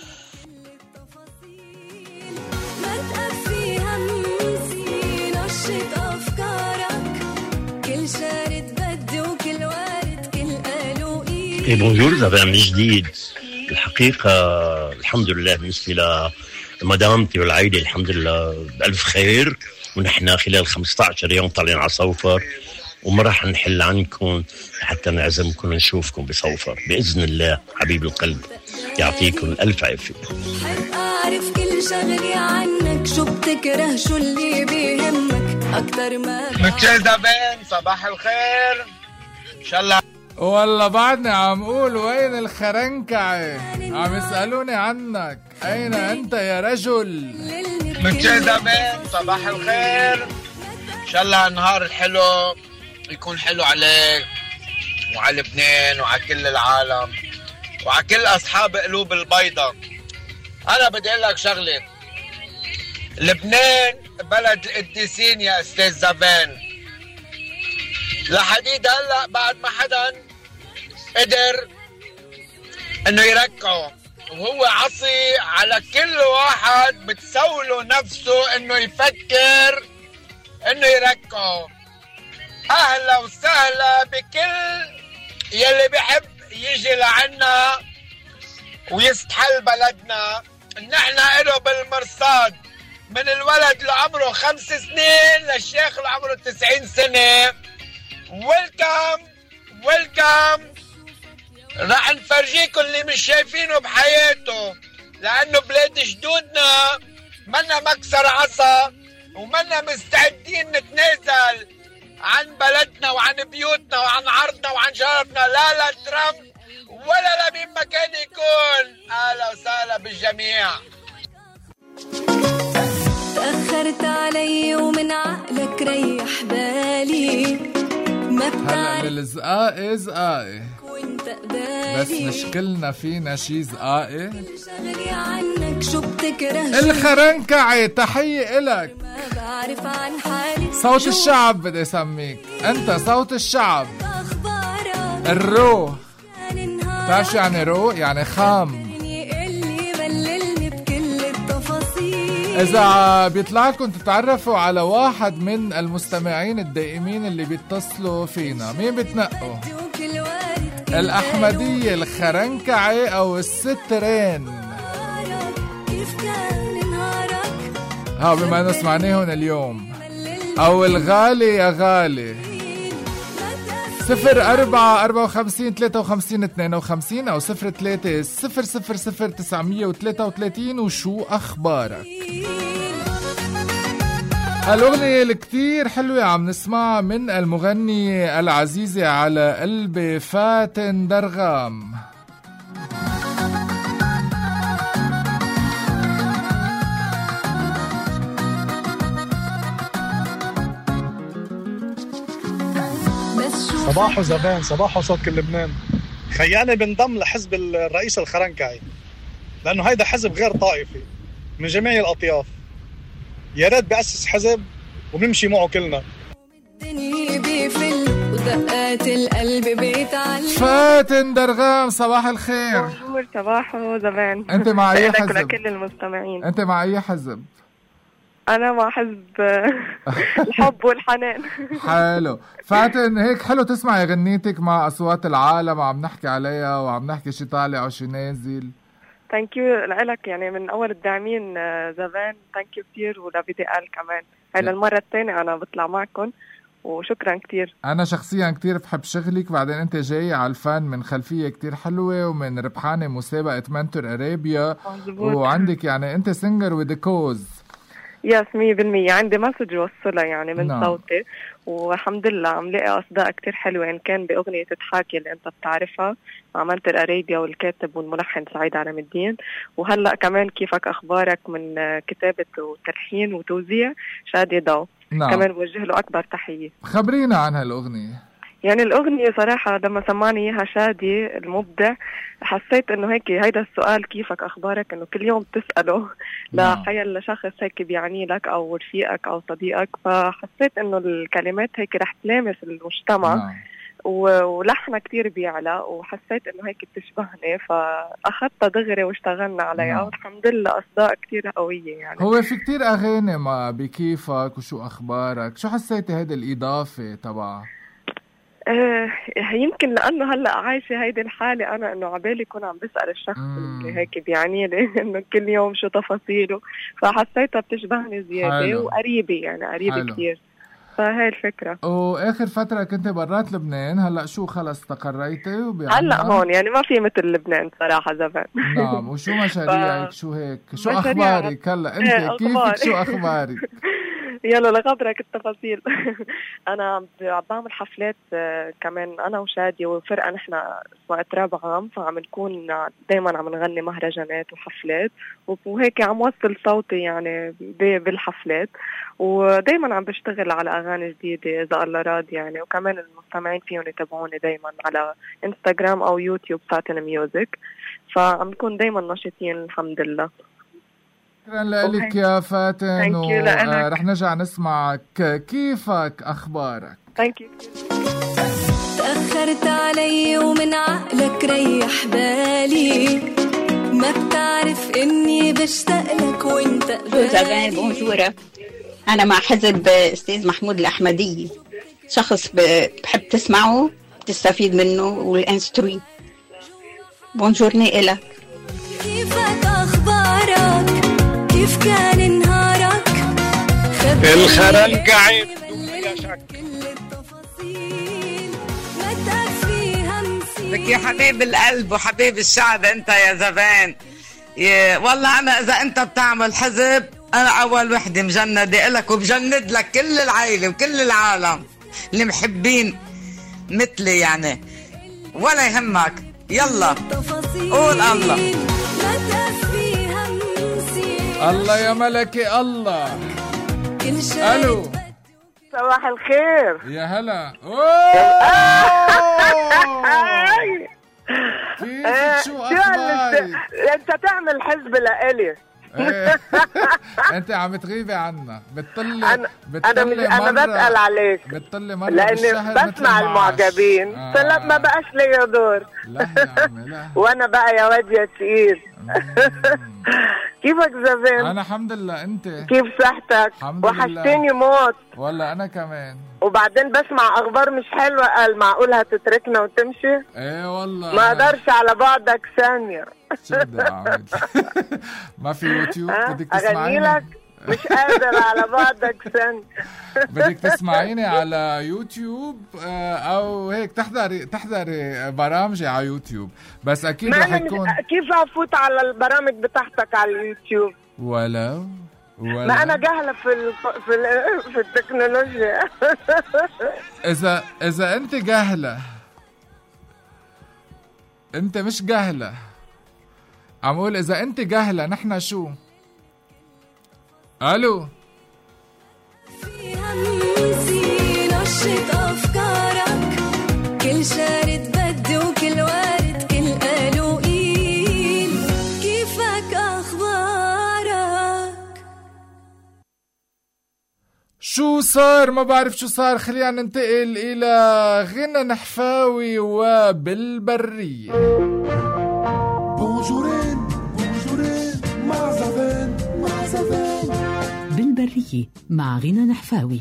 ما تقفي همسي نشط أفكارك، كل شارد بدي وكل وارد كل قالوا قيل. إيه بونجور زبان من جديد. الحقيقة الحمد لله بالنسبة لمدامتي والعائلة الحمد لله بألف خير، ونحن خلال خمسة عشر يوم طالعين على صوفر، وما راح نحل عنكم حتى نعزمكم نشوفكم بصوفر بإذن الله. حبيب القلب يعطيكم الألف عافية. حب أعرف كل شغلي عنك، شو بتكره شو اللي بيهمك أكتر ما مكتشف زبان صباح الخير إن شاء الله. والله بعدني عم قول وين الخرنكعة، عم يسألوني عنك، أين أنت يا رجل؟ مكتشف زبان صباح الخير إن شاء الله. النهار الحلو يكون حلو عليك وعلى لبنان وعلى كل العالم وعلى كل أصحاب قلوب البيضة. أنا بدي أقول لك شغلة، لبنان بلد القديسين يا أستاذ زبان. لحديد هلأ بعد ما حدا قدر إنه يركعه، وهو عصي على كل واحد بتسوله نفسه إنه يفكر إنه يركعه. أهلا وسهلا بكل يلي بيحب يجي لعنا ويستحل بلدنا. نحن إله بالمرصاد من الولد اللي عمره خمس سنين للشيخ اللي عمره تسعين سنة. ويلكم ويلكم. راح نفرجيكم اللي مش شايفينه بحياته، لأنه بلاد جدودنا منا مكسر عصا ومنا مستعدين نتنازل عن بلدنا وعن بيوتنا وعن عرضنا وعن شرفنا. لا لا ترامب ولا لمين مكان يكون. أهلا وسهلا بالجميع. تأخرت علي ومن عقلك ريح بالي، ما هلا الزقاقي زقاقي وانت قبالي، بس مشكلنا فينا شي زقاقي. شغلي عنك شو بتكره الخرنكعة تحية إلك. ما بعرف عن حالي صوت الشعب بدي اسميك انت، صوت الشعب. الروح بتعرف شو يعني روح؟ يعني خام. إذا بيطلع لكم تتعرفوا على واحد من المستمعين الدائمين اللي بيتصلوا فينا، مين بتنقوا؟ الأحمدية، الخرنكعة أو السترين؟ ها بما أنه سمعناهن اليوم. أو الغالي يا غالي. صفر أربعة أربعة وخمسين ثلاثة وخمسين اثنين وخمسين أو صفر ثلاثة صفر صفر صفر تسعمية وثلاثة وثلاثين. وشو أخبارك؟ الأغنية الكتير حلوة عم نسمعها من المغنية العزيزة على قلبي فاتن درغام. صباحو زبان، صباحو صوت كل لبنان. خياني بنضم لحزب الرئيس الخرنكعي، لأنه هيدا حزب غير طائفي من جميع الأطياف. يا ريت بأسس حزب وبنمشي معه كلنا. ودقات القلب بيتعلم. فاتن درغام صباح الخير. بونجور صباحو زبان. أنت مع أي حزب؟ لكل المستمعين. أنت مع أي حزب؟ أنا مع حزب الحب والحنان. حلو فاتن، هيك حلو تسمعي غنيتك مع أصوات العالم وعم نحكي عليها وعم نحكي شي طالع وشي نازل. ثانك يو لك، يعني من أول الداعمين زبان. ثانك يو كثير، ولفي دي آل كمان. هاي للمرة الثانية أنا بطلع معكم وشكرا كتير. أنا شخصيا كتير بحب شغلك، بعدين أنت جاي على الفن من خلفية كتير حلوة ومن ربحانة مسابقة منتور أرابيا، وعندك يعني أنت سينجر وذ كوز. يس مية بالمية عندي مسج وصلها يعني من نعم. صوتي، والحمد لله عم لاقي أصداء كتير حلوة، إن كان بأغنية تتحاكي اللي أنت بتعرفها مع منتر أرابيا والكاتب والملحن سعيد علام الدين، وهلأ كمان كيفك أخبارك من كتابة وتلحين وتوزيع شادي ضو. نعم. كمان بوجه له أكبر تحية. خبرينا عن هالأغنية. يعني الأغنية صراحة لما سمعني إياها شادي المبدع، حسيت إنه هيك هيدا السؤال كيفك أخبارك إنه كل يوم تسأله لحيال شخص هيك بيعني لك أو رفيقك أو صديقك، فحسيت إنه الكلمات هيك رح تلامس المجتمع. نعم. ولحنا كتير بيعلى، وحسيت إنه هيك بتشبهني، فأخذتها دغري واشتغلنا عليها. نعم. والحمد لله أصداء كتير قوية. يعني هو في كتير أغاني ما بكيفك وشو أخبارك، شو حسيتي هيدا الإضافة تبع؟ آه يمكن لأنه هلأ عايشة هيدي الحالة أنا إنه عبالي كون عم بسأل الشخص اللي هيك بيعني لي إنه كل يوم شو تفاصيله، فحسيتها بتشبهني زيادة حلو. وقريبة يعني قريبة حلو. كتير، فهي الفكرة. واخر فترة كنت برات لبنان، هلا شو خلص استقريتي وبعنا؟ هلأ هون يعني ما في مثل لبنان صراحة زمان. نعم. وشو مشاريعك؟ ف... شو هيك؟ شو مشاريع... أخبارك هلا أنت؟ ايه كيفك؟ أخباري. شو أخبارك؟ يلا لخبرك التفاصيل. أنا عم بعمل حفلات كمان أنا وشادي وفرقة نحن اسمها تراب عام، فعم نكون دايما عم نغني مهرجانات وحفلات وهيك عم وصل صوتي يعني بالحفلات، ودايما عم بشتغل على أغاني جديدة إذا الله راد يعني، وكمان المستمعين فيهم يتابعوني دايما على انستغرام أو يوتيوب فاتن ميوزك، فعم نكون دايما نشيطين الحمد لله. شكرا لك يا فاتن، ورح نرجع نسمعك. كيفك أخبارك؟ تأخرت علي ومن عقلك ريح بالي، ما بتعرف إني بشتاقلك وإنت بالي. بونجورة، أنا مع حزب أستاذ محمود الأحمدي، شخص بحب تسمعه بتستفيد منه والانستروي. بونجورني إلك. كيفك أخبارك؟ كيف كان نهارك؟ الخرن قاعد لك يا حبيب القلب وحبيب الشعب انت يا زبان. والله انا اذا انت بتعمل حزب انا اول وحده مجندة لك وبجند لك كل العائله وكل العالم اللي محبين مثلي يعني، ولا يهمك. يلا قول الله. الله يا ملكي الله. الو صباح الخير يا هلا. كيف شو اخبارك؟ انت تعمل حزب لإلي. انت عم تغيبي عنا، بتطلي انا بتطلي انا, أنا بسأل عليك بتطلي مرة لاني بسمع المعجبين آه. فلما بقاش لي دور. لا يا عمي لا. وانا بقى يا واد يا تقيل. كيفك زبان؟ انا الحمد لله. انت كيف صحتك؟ وحشتني موت. والله انا كمان. وبعدين بسمع اخبار مش حلوه، قال معقول هتتركنا وتمشي؟ ايه والله ما اقدرش على بعدك ثانيه. شو بدي اعمل؟ ما في يوتيوب بدك تسمعيني؟ اغني لك مش قادر على بعضك ثانيه. بدك تسمعيني على يوتيوب او هيك تحضري تحضري برامجي على يوتيوب، بس اكيد رح يكون. كيف افوت على البرامج بتاعتك على اليوتيوب؟ ولو ولا ما انا جاهله في ال... في ال... في التكنولوجيا. اذا اذا انت جاهله، انت مش جاهله. عم اقول اذا انت جاهله نحن شو؟ الو في همسي نشط افكارك، كل شارد بدي وكل وارد كل قالوقين. كيفك اخبارك؟ شو صار؟ ما بعرف شو صار. خلينا ننتقل الى غنى نحفاوي وبالبرية. بونجورين بونجورين مع زفان مع زفان بالبرية مع غنى نحفاوي.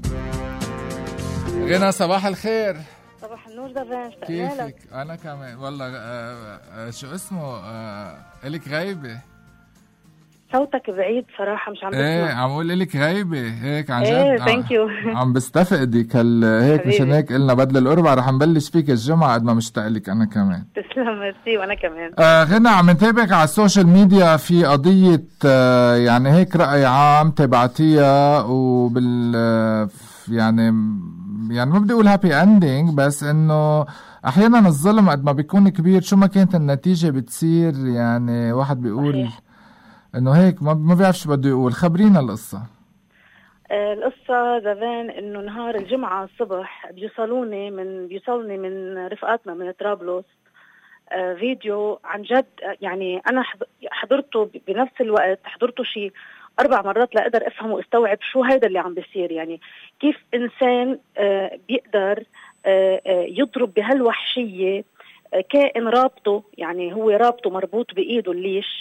غنى صباح الخير. صباح النور زفان. كيفك؟ أنا كمان والله. آه آه شو اسمه آه إلك غايبة. صوتك بعيد صراحة مش عم بسمع. ايه عم اقول لك غايبة هيك عن جد. ايه ثانك يو. عم بستفقدك هال هيك مشان هيك قلنا بدل الأربعة رح نبلش فيك الجمعة قد ما مشتاق لك أنا كمان. تسلم ميرسي وأنا كمان. آه غنى عم نتابعك على السوشيال ميديا في قضية آه يعني هيك رأي عام تبعتيها وبال آه يعني يعني ما بدي اقول هابي اندينج، بس انه احيانا الظلم قد ما بيكون كبير شو ما كانت النتيجة بتصير يعني واحد بيقول صحيح. انه هيك ما ما بيعرف شو بده يقول. خبرينا القصة. القصة زمان انه نهار الجمعة الصبح بيوصلوني من بيوصلني من رفقاتنا من طرابلس فيديو عن جد، يعني انا حضرته بنفس الوقت، حضرته شيء اربع مرات لا اقدر افهم واستوعب شو هيدا اللي عم بيصير. يعني كيف انسان بيقدر يضرب بهالوحشية كائن رابطه، يعني هو رابطه مربوط بايده الليش،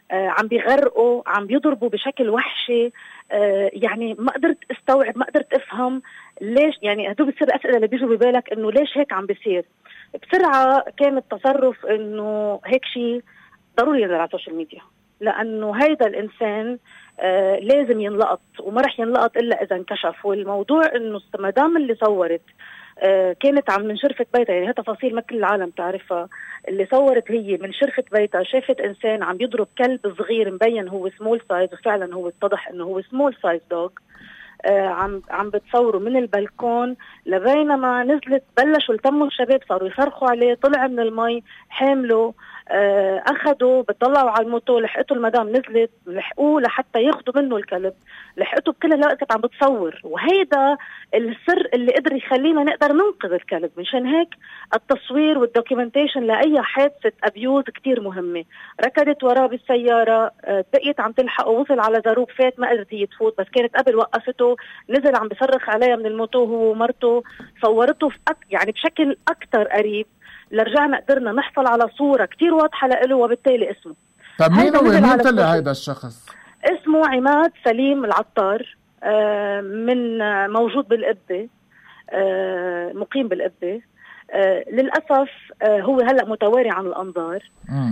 آه عم بيغرقوا، عم بيضربوا بشكل وحشي. آه يعني ما قدرت استوعب، ما قدرت افهم ليش. يعني هدول بتصير الاسئله اللي بيجوا ببالك انه ليش هيك عم بيصير. بسرعه كان التصرف انه هيك شيء ضروري ينزل على السوشيال ميديا، لانه هيدا الانسان آه لازم ينلقط، وما رح ينلقط الا اذا انكشف. والموضوع انه المدام اللي صورت آه كانت عم من شرفة بيتها، يعني هي تفاصيل ما كل العالم تعرفها. اللي صورت هي من شرفة بيتها شافت انسان عم يضرب كلب صغير مبين هو سمول سايز، وفعلا هو اتضح انه هو سمول سايز دوغ. آه عم عم بتصوروا من البلكون، لبينما نزلت بلشوا التموا الشباب صاروا يصرخوا عليه، طلع من المي حامله. آه اخذوا بتطلعوا على الموتو، لحقته المدام نزلت لحقوه لحتى ياخذوا منه الكلب، لحقته بكل الوقت كانت عم بتصور. وهيدا السر اللي قدر يخلينا نقدر ننقذ الكلب. مشان هيك التصوير والدوكيومنتيشن لاي حادثه ابيوز كتير مهمه. ركضت وراه بالسياره، آه بقيت عم تلحقه، وصل على زروب فات ما قدرت هي تفوت، بس كانت قبل وقفته، نزل عم بصرخ عليها من الموتو هو ومرته، صورته في أك يعني بشكل اكثر قريب، لرجعنا قدرنا نحصل على صورة كتير واضحة له وبالتالي اسمه. طب مين هو؟ مين طلع هيدا الشخص؟ اسمه عماد سليم العطار، آه من آه موجود بالقبة، آه مقيم بالقبة. آه للأسف آه هو هلأ متواري عن الأنظار.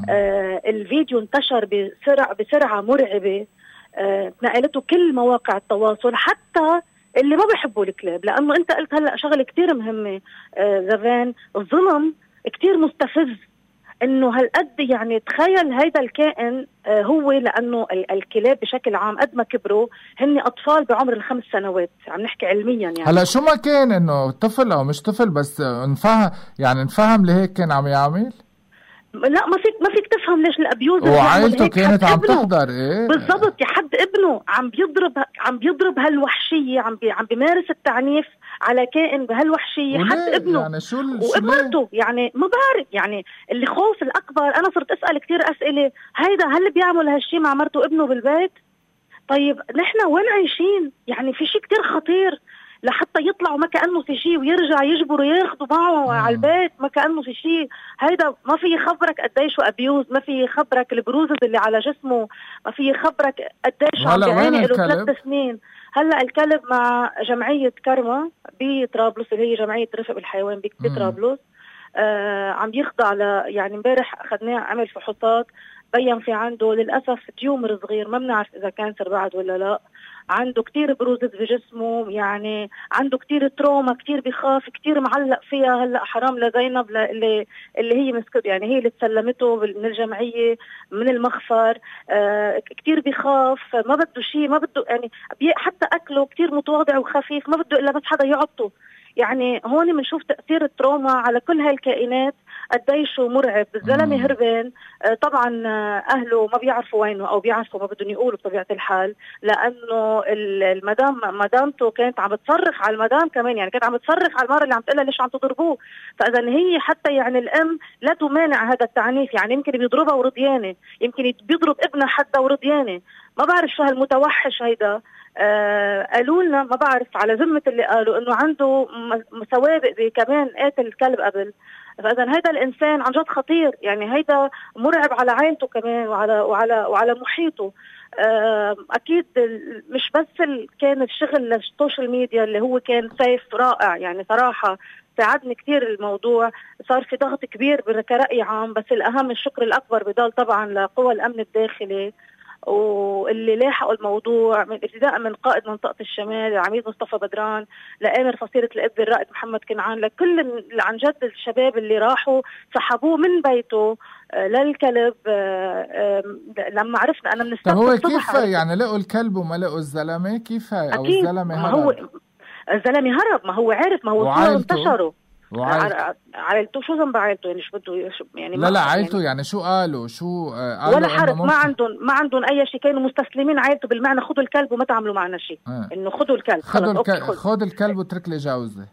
آه الفيديو انتشر بسرعة بسرعة مرعبة، آه نقلته كل مواقع التواصل، حتى اللي ما بيحبوا الكلاب. لأنه أنت قلت هلأ شغلة كتير مهمة آه زفان، الظلم كتير مستفز. انه هالقد يعني تخيل هيدا الكائن آه هو، لانه الكلاب بشكل عام قد ما كبروا هن اطفال بعمر الخمس سنوات، عم نحكي علميا يعني. هلا شو ما كان انه طفل او مش طفل، بس نفهم يعني نفهم لهيك كان عم يعمل. لا ما فيك ما فيك تفهم ليش الابيوز. وعائلته كانت عم تحضر. ايه بالضبط، يا حد ابنه عم بيضرب عم بيضرب هالوحشيه، عم بي عم بيمارس التعنيف على كائن بهالوحشيه، حد ابنه يعني شو وابنته. يعني ما بعرف، يعني اللي خوف الاكبر انا صرت اسال كثير اسئله، هيدا هل بيعمل هالشيء مع مرته وابنه بالبيت؟ طيب نحن وين عايشين؟ يعني في شيء كثير خطير لحتى يطلعوا ما كأنه في شيء، ويرجع يجبروا ياخذوا معه على البيت ما كأنه في شيء. هيدا ما في يخبرك قديش أبيوز، ما في يخبرك البروزز اللي على جسمه، ما في يخبرك قديش عم بيعاني له ثلاث سنين. هلا الكلب مع جمعية كرمة بطرابلس، اللي هي جمعية رفق بالحيوان بطرابلس، آه عم يخضع ل يعني امبارح اخذناه عمل فحوصات، بين في عنده للأسف تيومر صغير، ما بنعرف إذا كانسر بعد ولا لا. عنده كتير بروزز بجسمه، يعني عنده كتير تروما، كتير بخاف، كتير معلق فيها. هلأ حرام لزينب اللي اللي هي مسكت، يعني هي اللي تسلمته من الجمعية من المخفر. آه كتير بخاف، ما بده شيء، ما بده يعني حتى أكله كتير متواضع وخفيف، ما بده إلا بس حدا يعطه. يعني هون بنشوف تأثير التروما على كل هاي الكائنات قديش مرعب. الزلمة هربان، طبعا أهله ما بيعرفوا وينه، أو بيعرفوا ما بدهم يقولوا بطبيعة الحال، لأنه المدام مدامته كانت عم تصرخ على المدام كمان، يعني كانت عم تصرخ على المرة اللي عم تقولها ليش عم تضربوه. فإذا هي حتى يعني الأم لا تمانع هذا التعنيف، يعني يمكن بيضربها ورضيانة، يمكن بيضرب ابنها حتى ورضيانة، ما بعرف شو هالمتوحش هيدا. آه قالوا لنا ما بعرف على ذمة اللي قالوا انه عنده سوابق كمان قاتل الكلب قبل. فاذا هيدا الانسان عن جد خطير، يعني هيدا مرعب على عائلته كمان وعلى وعلى وعلى محيطه. آه اكيد مش بس كان الشغل للسوشيال ميديا اللي هو كان سيف رائع، يعني صراحة ساعدني كثير الموضوع، صار في ضغط كبير كرأي عام، بس الأهم الشكر الأكبر بضل طبعا لقوى الأمن الداخلي واللي لاحقوا الموضوع، من ابتداء من قائد منطقة الشمال العميد مصطفى بدران، لآمر فصيلة الإب الرائد محمد كنعان، لكل عن جد الشباب اللي راحوا سحبوه من بيته للكلب. لما عرفنا أنا من السبت طب هو كيف يعني لقوا الكلب وما لقوا الزلمة؟ كيف هاي؟ أو الزلمة هرب؟ هو الزلمة هرب، ما هو عارف، ما هو صور انتشروا. عائلته شو ذنب عائلته؟ يعني شو بده يعني؟ لا لا عائلته يعني, يعني شو قالوا؟ شو قالوا؟ ولا حرف، ما عندهم ما عندهم اي شيء، كانوا مستسلمين عائلته بالمعنى خذوا الكلب وما تعملوا معنا شيء. اه. انه خذوا الكلب، خذوا الكلب، خذ الكلب واترك لي جوزي.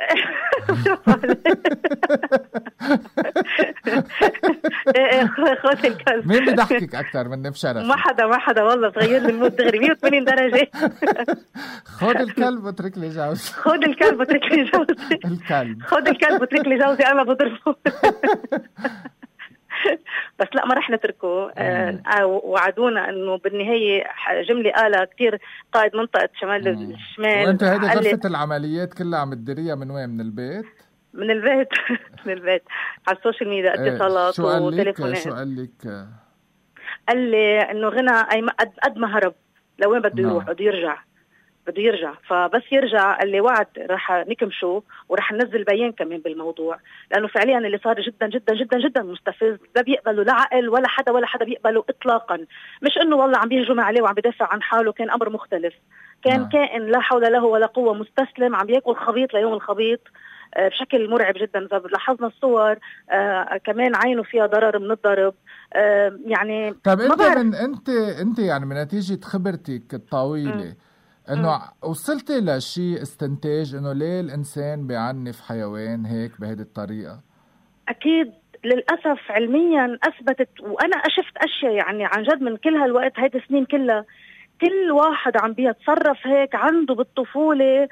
خذ الكلب. مين بيضحكك اكثر من بشرف؟ ما حدا ما حدا والله، تغير لي المود دغري مية وثمانين درجة. خذ الكلب واترك لي جوزي. خذ الكلب واترك لي جوزي. الكلب. خذ الكلب واترك لي جوزي، انا بضربه. بس لا ما رح نتركه. آه وعدونا انه بالنهايه جمله قالها كتير قائد منطقه شمال الشمال. وانت هيدي غرفه العمليات كلها عم تديريها من وين؟ من البيت؟ من البيت من البيت على السوشيال ميديا اتصالات وتليفونات. شو قال لك؟ قال لي انه غنى اي قد ما هرب لوين بده يروح بده يرجع بده يرجع فبس يرجع اللي وعد راح نكمشه وراح ننزل بيان كمان بالموضوع لانه فعليا اللي صار جدا جدا جدا جدا مستفز. لا بيقبله لا عقل ولا حدا ولا حدا بيقبله اطلاقا. مش انه والله عم بيهجم عليه وعم بيدافع عن حاله، كان امر مختلف. كان آه. كائن لا حول له ولا قوه مستسلم عم بياكل خبيط ليوم الخبيط آه بشكل مرعب جدا. لاحظنا الصور آه كمان عينه فيها ضرر من الضرب آه يعني. طب انت من انت انت يعني من نتيجه خبرتك الطويله م. انه وصلتي لشيء استنتاج انه ليه الانسان بيعنف حيوان هيك بهذه الطريقه؟ اكيد للاسف علميا اثبتت، وانا شفت اشياء يعني عن جد من كل هالوقت هيدي السنين كلها. كل واحد عم بيتصرف هيك عنده بالطفوله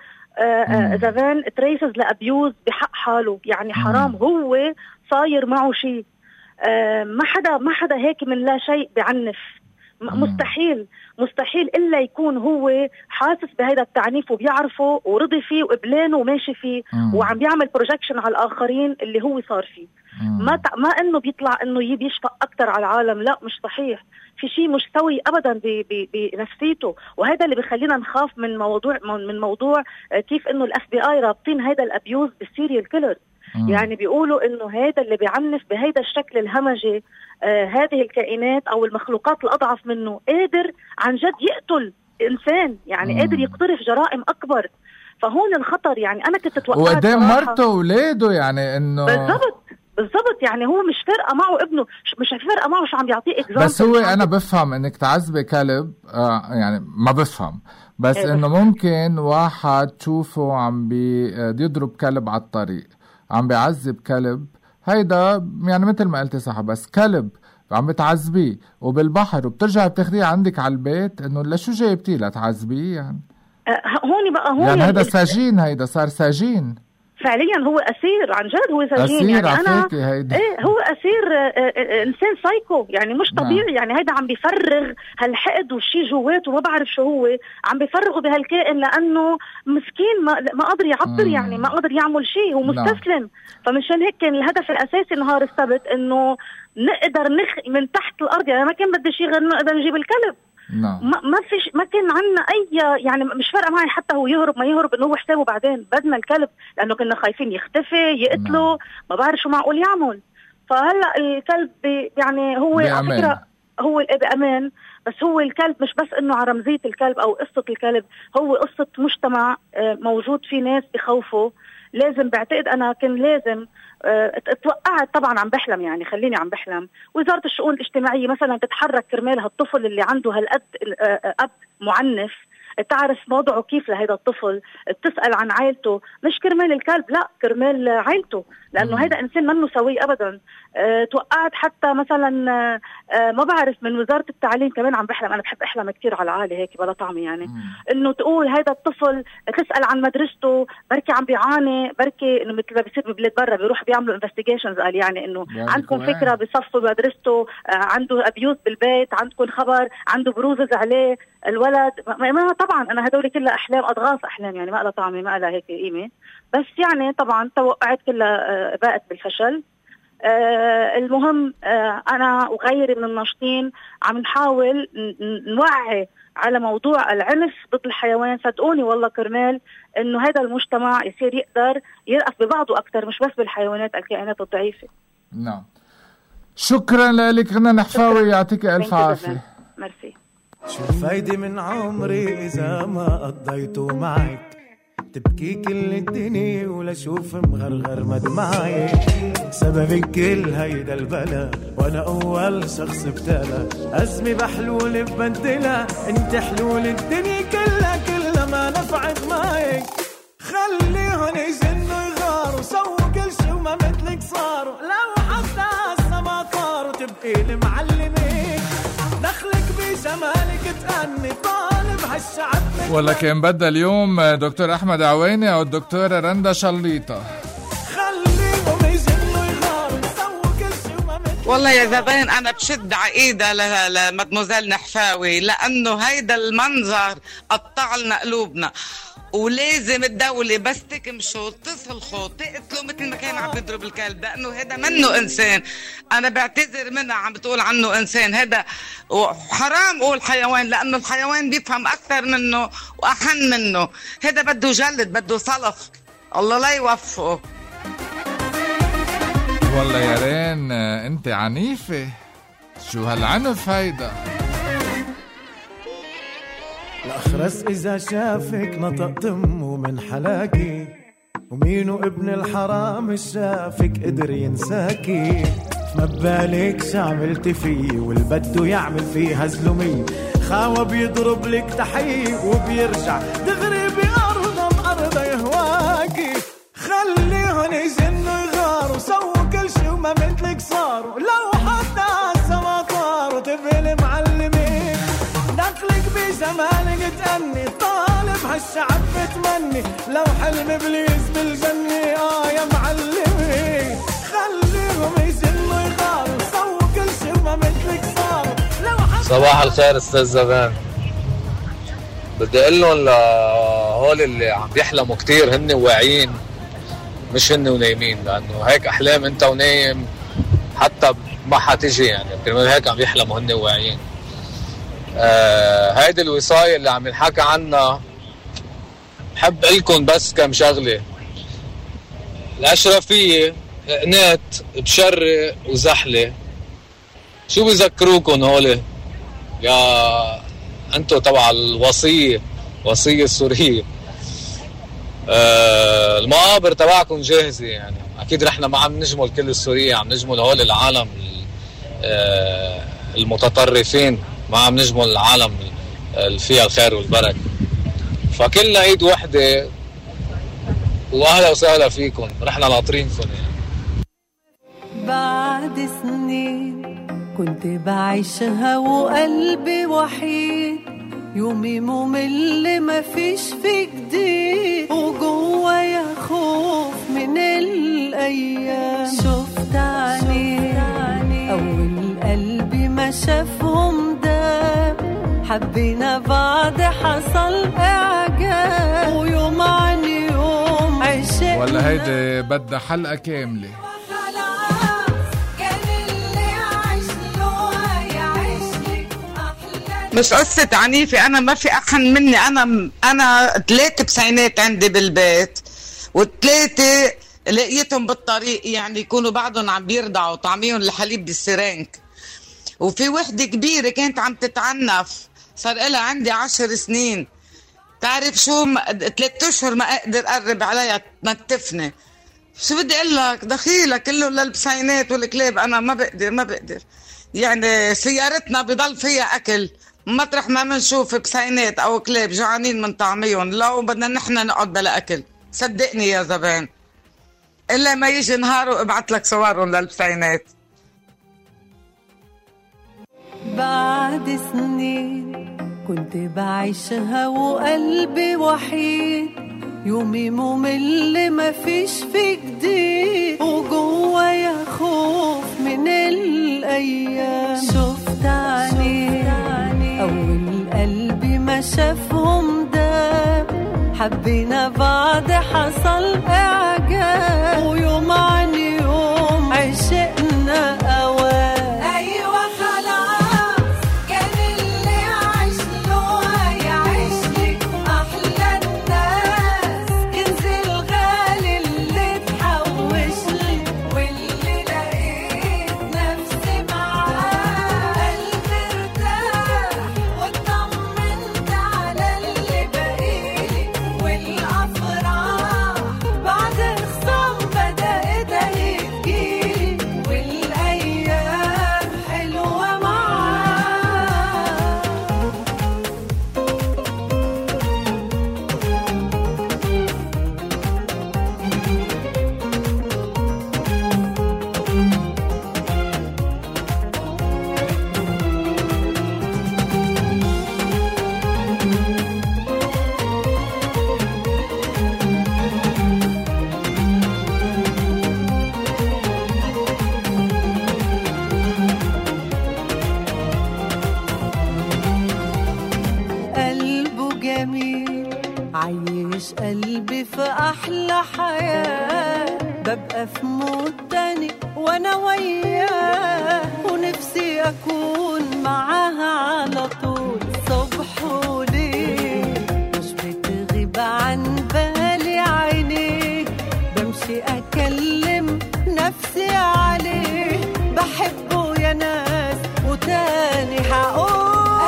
زمان تريسز لابيوز بحق حاله، يعني حرام هو صاير معه شيء. ما حدا ما حدا هيك من لا شيء بعنف. مستحيل مستحيل إلا يكون هو حاسس بهذا التعنيف وبيعرفه ورضي فيه وقبلانه وماشي فيه مم. وعم بيعمل بروجكشن على الآخرين اللي هو صار فيه. مم. ما ما إنه بيطلع إنه يبي يشفق أكتر على العالم، لا مش صحيح. في شيء مش سوي أبدا بنفسيته، وهذا اللي بيخلينا نخاف من موضوع من موضوع كيف إنه الإف بي آي رابطين هذا الأبيوز بالسيريال كيلر. يعني بيقولوا إنه هذا اللي بيعنف بهذا الشكل الهمجي آه هذه الكائنات أو المخلوقات الأضعف منه قادر عن جد يقتل إنسان، يعني مم. قادر يقترف جرائم أكبر. فهون الخطر. يعني أنا كنت توقعت وقدام مرته وولاده، يعني إنه بالضبط بالضبط يعني هو مش فارقة معه ابنه، مش فارقة معه شو عم بيعطيه إكزامبل. بس هو أنا بفهم إنك تعذبي كلب آه يعني ما بفهم، بس إيه إنه ممكن واحد تشوفه عم بيضرب كلب على الطريق، عم بيعذب كلب، هيدا يعني مثل ما قلتي صح، بس كلب عم بتعذبيه وبالبحر وبترجع بتاخديه عندك على البيت، انه لشو جايبتيه لتعذبيه يعني؟ أه هون بقى هون يعني هيدا سجين، هيدا صار سجين فعليا. هو اسير عن جد، هو سجين أسير يعني. انا هيدا. ايه هو اسير آه آه انسان سايكو يعني مش طبيعي. نعم. يعني هيدا عم بيفرغ هالحقد والشي جواته، ما بعرف شو هو عم بيفرغه بهالكائن لانه مسكين ما ما قدر يعبر. مم. يعني ما قدر يعمل شيء، هو مستسلم. نعم. فمنشان هيك كان الهدف الاساسي نهار السبت انه نقدر نخ من تحت الارض. يعني ما كان بدي شيء غير نقدر نجيب الكلب. ما ما فيش ما كان عنا اي يعني مش فارقه معي حتى هو يهرب ما يهرب، انه هو حسابه بعدين. بدنا الكلب لانه كنا خايفين يختفي يقتله. ما بعرف شو معقول يعمل. فهلا الكلب يعني هو على فكره هو بامان، بس هو الكلب مش بس انه على رمزيه الكلب او قصه الكلب، هو قصه مجتمع موجود فيه ناس بخوفوا. لازم بعتقد انا كان لازم اتوقعت طبعا عم بحلم، يعني خليني عم بحلم وزارة الشؤون الاجتماعية مثلا تتحرك كرمال هالطفل اللي عنده هالقد اب معنف، تعرف موضعه كيف لهذا الطفل، بتسأل عن عائلته، مش كرمال الكلب، لا كرمال عائلته، لأنه هذا إنسان منه سوي أبدا. أه توقعت حتى مثلا أه ما بعرف من وزارة التعليم كمان عم بحلم، أنا بحب أحلم كتير على العالي هيك بلا طعمي يعني، إنه تقول هذا الطفل تسأل عن مدرسته، بركي عم بيعاني، بركي إنه مثل ما بيصير ببلاد برا بيروح بيعملوا investigations، قال يعني إنه عندكم فكرة بصفوا مدرسته، أه عنده أبيوز بالبيت، عندكم خبر، عنده بروزز عليه الولد. ما طبعا أنا هدول كلها أحلام، أضغاث أحلام يعني، ما لها طعمي ما لها هيك قيمة، بس يعني طبعا توقعت كلها باءت بالفشل. آه المهم آه أنا وغيري من الناشطين عم نحاول نوعي على موضوع العنف ضد الحيوان. صدقوني والله كرمال إنه هذا المجتمع يصير يقدر يرأف ببعضه أكتر، مش بس بالحيوانات الكائنات الضعيفة. نعم، شكرا لك غنى نحفاوي، يعطيك ألف عافية. ميرسي. شو فايدة من عمري إذا ما قضيته معك، تبكي كل الدنيا ولا شوف مغرغر مدمعي، سبب كل هيدا البلا وانا اول شخص ابتلى، ازمي بحلول ببدلها، انت حلول الدنيا كلها كلها ما نفعت معي، خليهم يجنوا يغاروا، سووا كل شي وما مثلك صاروا، لو حتى هسه ما طاروا تبقي المعلمين، دخلك بجمالك تأني طالب هالشعب. ولا كان بدأ اليوم دكتور أحمد عويني أو الدكتورة رندا شليطة. خليهم يجنوا يغاروا، سووا كل شي وما مثلك والله يا زبان انا بشد عقيدة لمدموزيل نحفاوي، لانه هيدا المنظر قطع لنا قلوبنا، ولازم الدولة بس تكمشوا تصلخوا تقتلوا مثل ما كان عم يضرب الكلب، لانه هذا منه انسان. انا بعتذر منها عم بتقول عنه انسان، هذا حرام قول حيوان، لانه الحيوان بيفهم اكثر منه واحن منه. هذا بده جلد، بده صلف، الله لا يوفقه. والله يا رين انت عنيفة، شو هالعنف هيدا؟ الأخرس إذا شافك نطق دمه من حلاكي، ومينو ابن الحرام الشافك قدر ينساكي. ما ببالك شو عملت فيه والبدو يعمل فيها زلمي، خاوة بيضرب لك تحية وبيرجع دغري بأرضه بأرضه يهواكي. خليهن يزنوا يغاروا، سووا كل شي وما مثلك صاروا، لو حتى هسه ما طاروا تبقى معلمين. دخلك بزمانك تأني، طالب هالشعب بتمني، لو حلم إبليس بالجنة آه يا معلمي. خليهم يزنوا يغاروا، سووا كل شي وما مثلك صاروا، لو حتى. صباح الخير استاذ زبان، بدي اقول لهم لهول اللي عم بيحلموا كتير هن واعيين مش هن ونايمين، لانه هيك احلام انت ونايم حتى ما حتجي، يعني كرمال هيك عم يحلموا هن واعيين. آه هيدي الوصاية اللي عم ينحكى عنها، بحب لكم بس كم شغلة. الأشرفية قنات بشرة وزحلة، شو بيذكروكم هولي يا انتو تبع الوصية، وصية السورية؟ آه المقابر تبعكم جاهزة، يعني أكيد رحنا ما عم نجمل كل السورية، عم نجمل هول العالم آه المتطرفين، ما عم نجمل العالم اللي فيها الخير والبركة. فكلنا ايد وحدة، واهلا وسهلا فيكم، رحنا ناطرينكم. يعني بعد سنين كنت بعيشها وقلبي وحيد، يومي ممل ما فيش في جديد، وجوايا خوف من الايام. شفت عيني اول قلبي ما شافهم دام، حبينا بعض حصل اعجاب، ويوم عن يوم عشقنا. ولا هيدي بدها حلقة كاملة. مش قصة عنيفة، أنا ما في أحن مني. أنا أنا ثلاثة بسينات عندي بالبيت، والثلاثة لقيتهم بالطريق، يعني يكونوا بعضهم عم بيرضعوا طعميهم الحليب بالسرنك. وفي وحدة كبيرة كانت عم تتعنف، صار لها عندي عشر سنين. تعرف شو، ثلاثة أشهر ما أقدر أقرب عليها تنتفني. شو بدي أقول لك، دخيلة كله للبسينات والكلاب، أنا ما بقدر ما بقدر. يعني سيارتنا بضل فيها أكل، مطرح ما منشوف بسينات أو كلاب جوعانين من طعميهم، لو بدنا نحن نقعد بلا أكل. صدقني يا زبان، إلا ما يجي نهار وابعت لك صورهم للبسينات. بعد سنين كنت بعيشها وقلبي وحيد، يومي ممل ما فيش في جديد، وجوايا خوف من الايام. شفت عيني اول قلبي ما شافهم دام، حبينا بعض حصل اعجاب، ويوم عن يوم عشقنا اوام. ايوه خلاص كان اللي عايش له هيعيش لي احلى الناس، كنز الغالي اللي تحوش لي، واللي لقيت نفسي معاه قلبي ارتاح، واطمنت على اللي باقيلي، والافراح قلبي في أحلى حياة، ببقى في مود تاني وأنا وياه، ونفسي أكون معاها على طول صبح وليل، مش بتغيب عن بالي عينيه، بمشي أكلم نفسي عليه، بحبه يا ناس وتاني هقول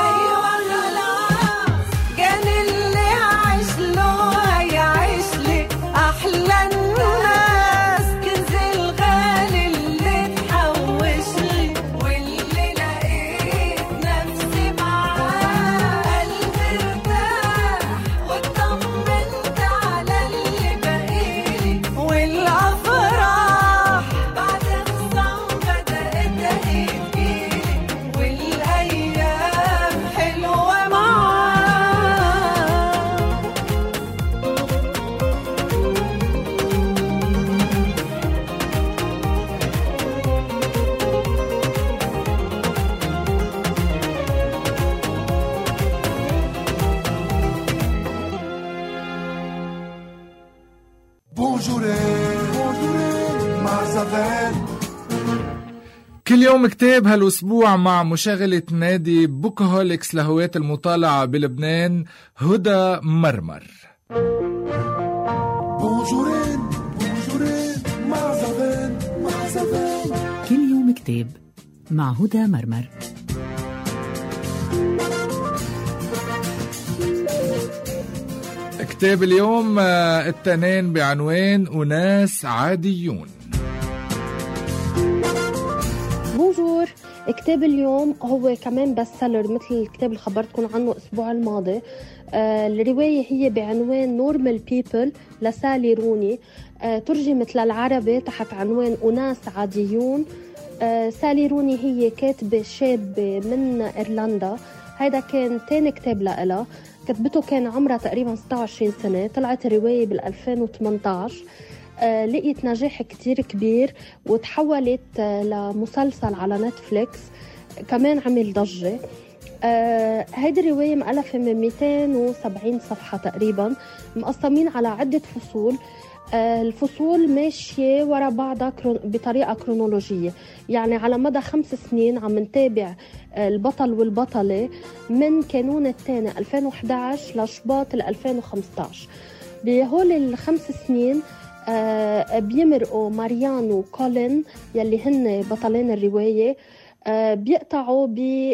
كل يوم كتاب هالأسبوع مع مشغلة نادي بوكهوليكس لهواة المطالعة بلبنان هدى مرمر. بونجورين بونجورين مع زفان مع زفان. كل يوم كتاب مع هدى مرمر. كتاب اليوم التنين بعنوان أناس عاديون. بونجور. كتاب اليوم هو كمان بس سيلر مثل الكتاب اللي خبرتكم عنه الأسبوع الماضي. آه الرواية هي بعنوان نورمال بيبل لسالي روني، آه ترجمت للعربي تحت عنوان أناس عاديون. آه سالي روني هي كاتبة شابة من إيرلندا، هيدا كان تاني كتاب لها، كتبته كان عمرها تقريبا ستة وعشرين سنة، طلعت الرواية بالألفين وثمانية عشر، آه لقيت نجاح كتير كبير وتحولت آه لمسلسل على نتفليكس كمان عمل ضجة. آه هيدي الرواية مؤلفة من مئتين وسبعين صفحة تقريبا، مقسمين على عدة فصول. آه الفصول ماشية ورا بعضها بطريقة كرونولوجية، يعني على مدى خمس سنين عم نتابع آه البطل والبطلة من كانون الثاني ألفين وإحدى عشر لشباط ألفين وخمسة عشر. بهول الخمس سنين آه بيمرقوا ماريان وكولين يلي هن بطلين الرواية، آه بيقطعوا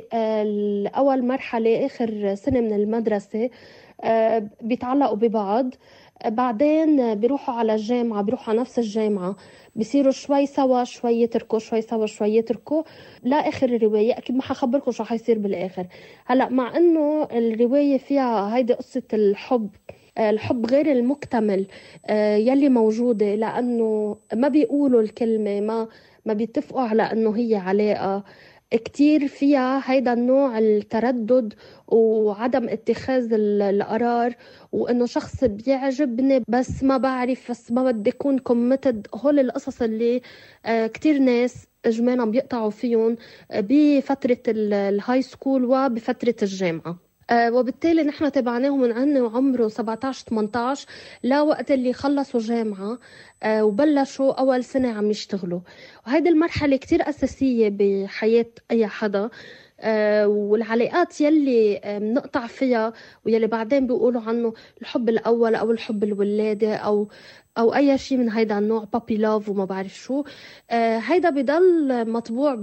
بأول مرحلة آخر سنة من المدرسة، آه بيتعلقوا ببعض، بعدين بيروحوا على الجامعة، بيروحوا على نفس الجامعة، بيصيروا شوي سوا شوي يتركوا، شوي سوا شوي يتركوا لآخر الرواية. أكيد ما حخبركم شو حيصير بالآخر. هلأ مع أنه الرواية فيها هيدي قصة الحب، الحب غير المكتمل يلي موجودة، لأنه ما بيقولوا الكلمة، ما ما بيتفقوا على أنه هي علاقة، كتير فيها هيدا النوع التردد وعدم اتخاذ القرار، وانه شخص بيعجبني بس ما بعرف، بس ما بدي اكون كوميتد. هول القصص اللي كتير ناس اجمالا بيقطعوا فيهم بفترة الهاي سكول وبفترة الجامعة. أه وبالتالي نحن تبعناهم من عنا وعمره سبعة عشر ثمانية عشر لا وقت اللي خلصوا جامعة أه وبلشوا أول سنة عم يشتغلوا. وهيدي المرحلة كتير أساسية بحياة أي حدا، أه والعلاقات يلي بنقطع فيها ويلي بعدين بيقولوا عنه الحب الأول أو الحب الولادة أو أو أي شيء من هيدا النوع، بابي لاف وما بعرف شو، أه هيدا بيضل مطبوع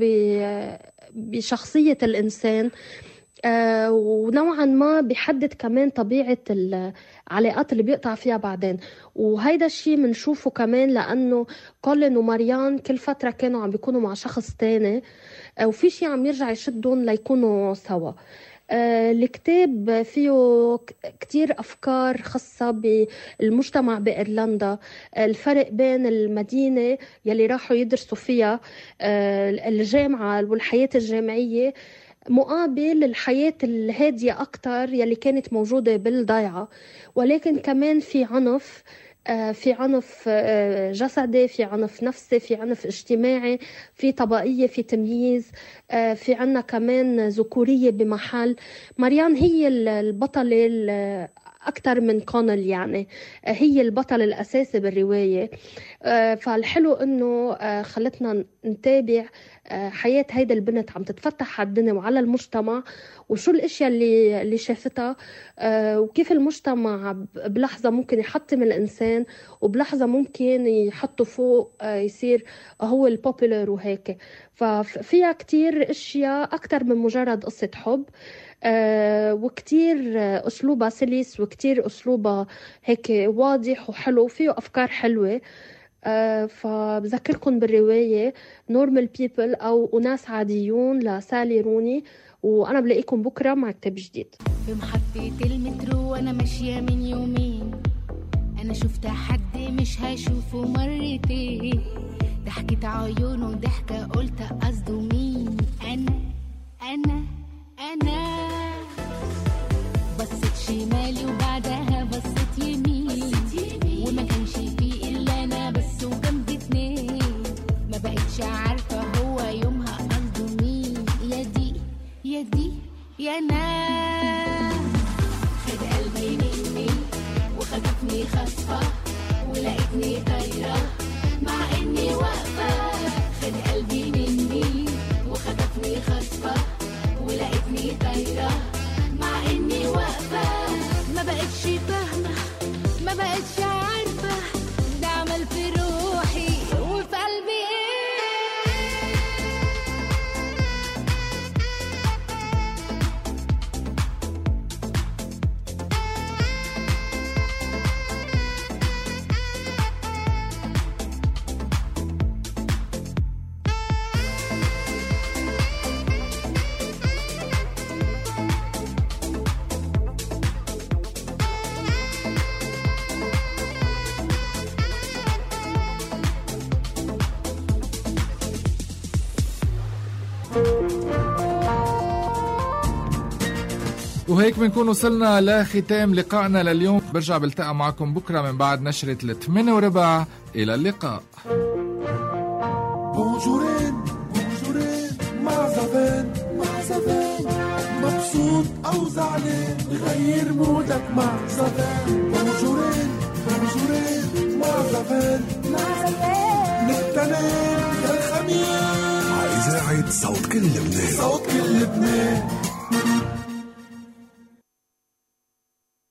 بشخصية الإنسان. آه ونوعا ما بيحدد كمان طبيعة العلاقات اللي بيقطع فيها بعدين. وهيدا الشيء منشوفه كمان لأنه كولين وماريان كل فترة كانوا عم بيكونوا مع شخص تاني، آه وفي شيء عم يرجع يشدهم ليكونوا سوا. آه الكتاب فيه كتير أفكار خاصة بالمجتمع بإيرلندا، آه الفرق بين المدينة يلي راحوا يدرسوا فيها آه الجامعة والحياة الجامعية مقابل الحياة الهادية أكتر يلي كانت موجودة بالضيعة. ولكن كمان في عنف، في عنف جسدي، في عنف نفسي، في عنف اجتماعي، في طبقية، في تمييز، في عنا كمان ذكورية بمحل. مريان هي البطلة أكتر من كونل يعني، هي البطل الأساسي بالرواية. فالحلو إنه خلتنا نتابع حياة هيدا البنت عم تتفتح على الدنيا وعلى المجتمع، وشو الاشياء اللي اللي شافتها، وكيف المجتمع بلحظة ممكن يحطم الانسان وبلحظة ممكن يحطه فوق يصير هو البوبولار وهيك. ففيها كتير اشياء اكتر من مجرد قصة حب، وكتير اسلوبها سلس وكتير اسلوبها هيك واضح وحلو وفيه افكار حلوة. أه فبذكركم بالرواية نورمال بيبل أو أناس عاديون لسالي روني، وأنا بلاقيكم بكرة مع كتاب جديد. في محطة المترو وأنا ماشية من يومين، أنا شفت حد مش هشوفه مرتين، ضحكة عيونه ضحكة قلت قصده مين؟ أنا أنا أنا بصت شمالي وبعدها بصت يمين، وما كانش فيه إلا أنا بس وجنبي اتنين، ما بقتش عارفة هو يومها قصده مين. يا دي يا دي يا ناس، خد قلبي مني وخطفني خطفة ولقيتني طايرة مع إني واقفة، خد قلبي مني وخطفني خطفة ولقيتني طايرة مع إني واقفة، ما بقتش فاهمة ما بقتش عارفة ده عمل في روحي وفي قلبي وهيك بنكون وصلنا لختام لقائنا لليوم. برجع بلتقى معكم بكرة من بعد نشرة الثمانية وربع. إلى اللقاء. بونجورين بونجورين مع زفان مع زفان، مبسوط أو زعلان غير مودك مع زفان. بونجورين بونجورين مع زفان مع زفان، نتنين يا الخميس على إذاعة صوت كل لبنان. صوت كل لبنان.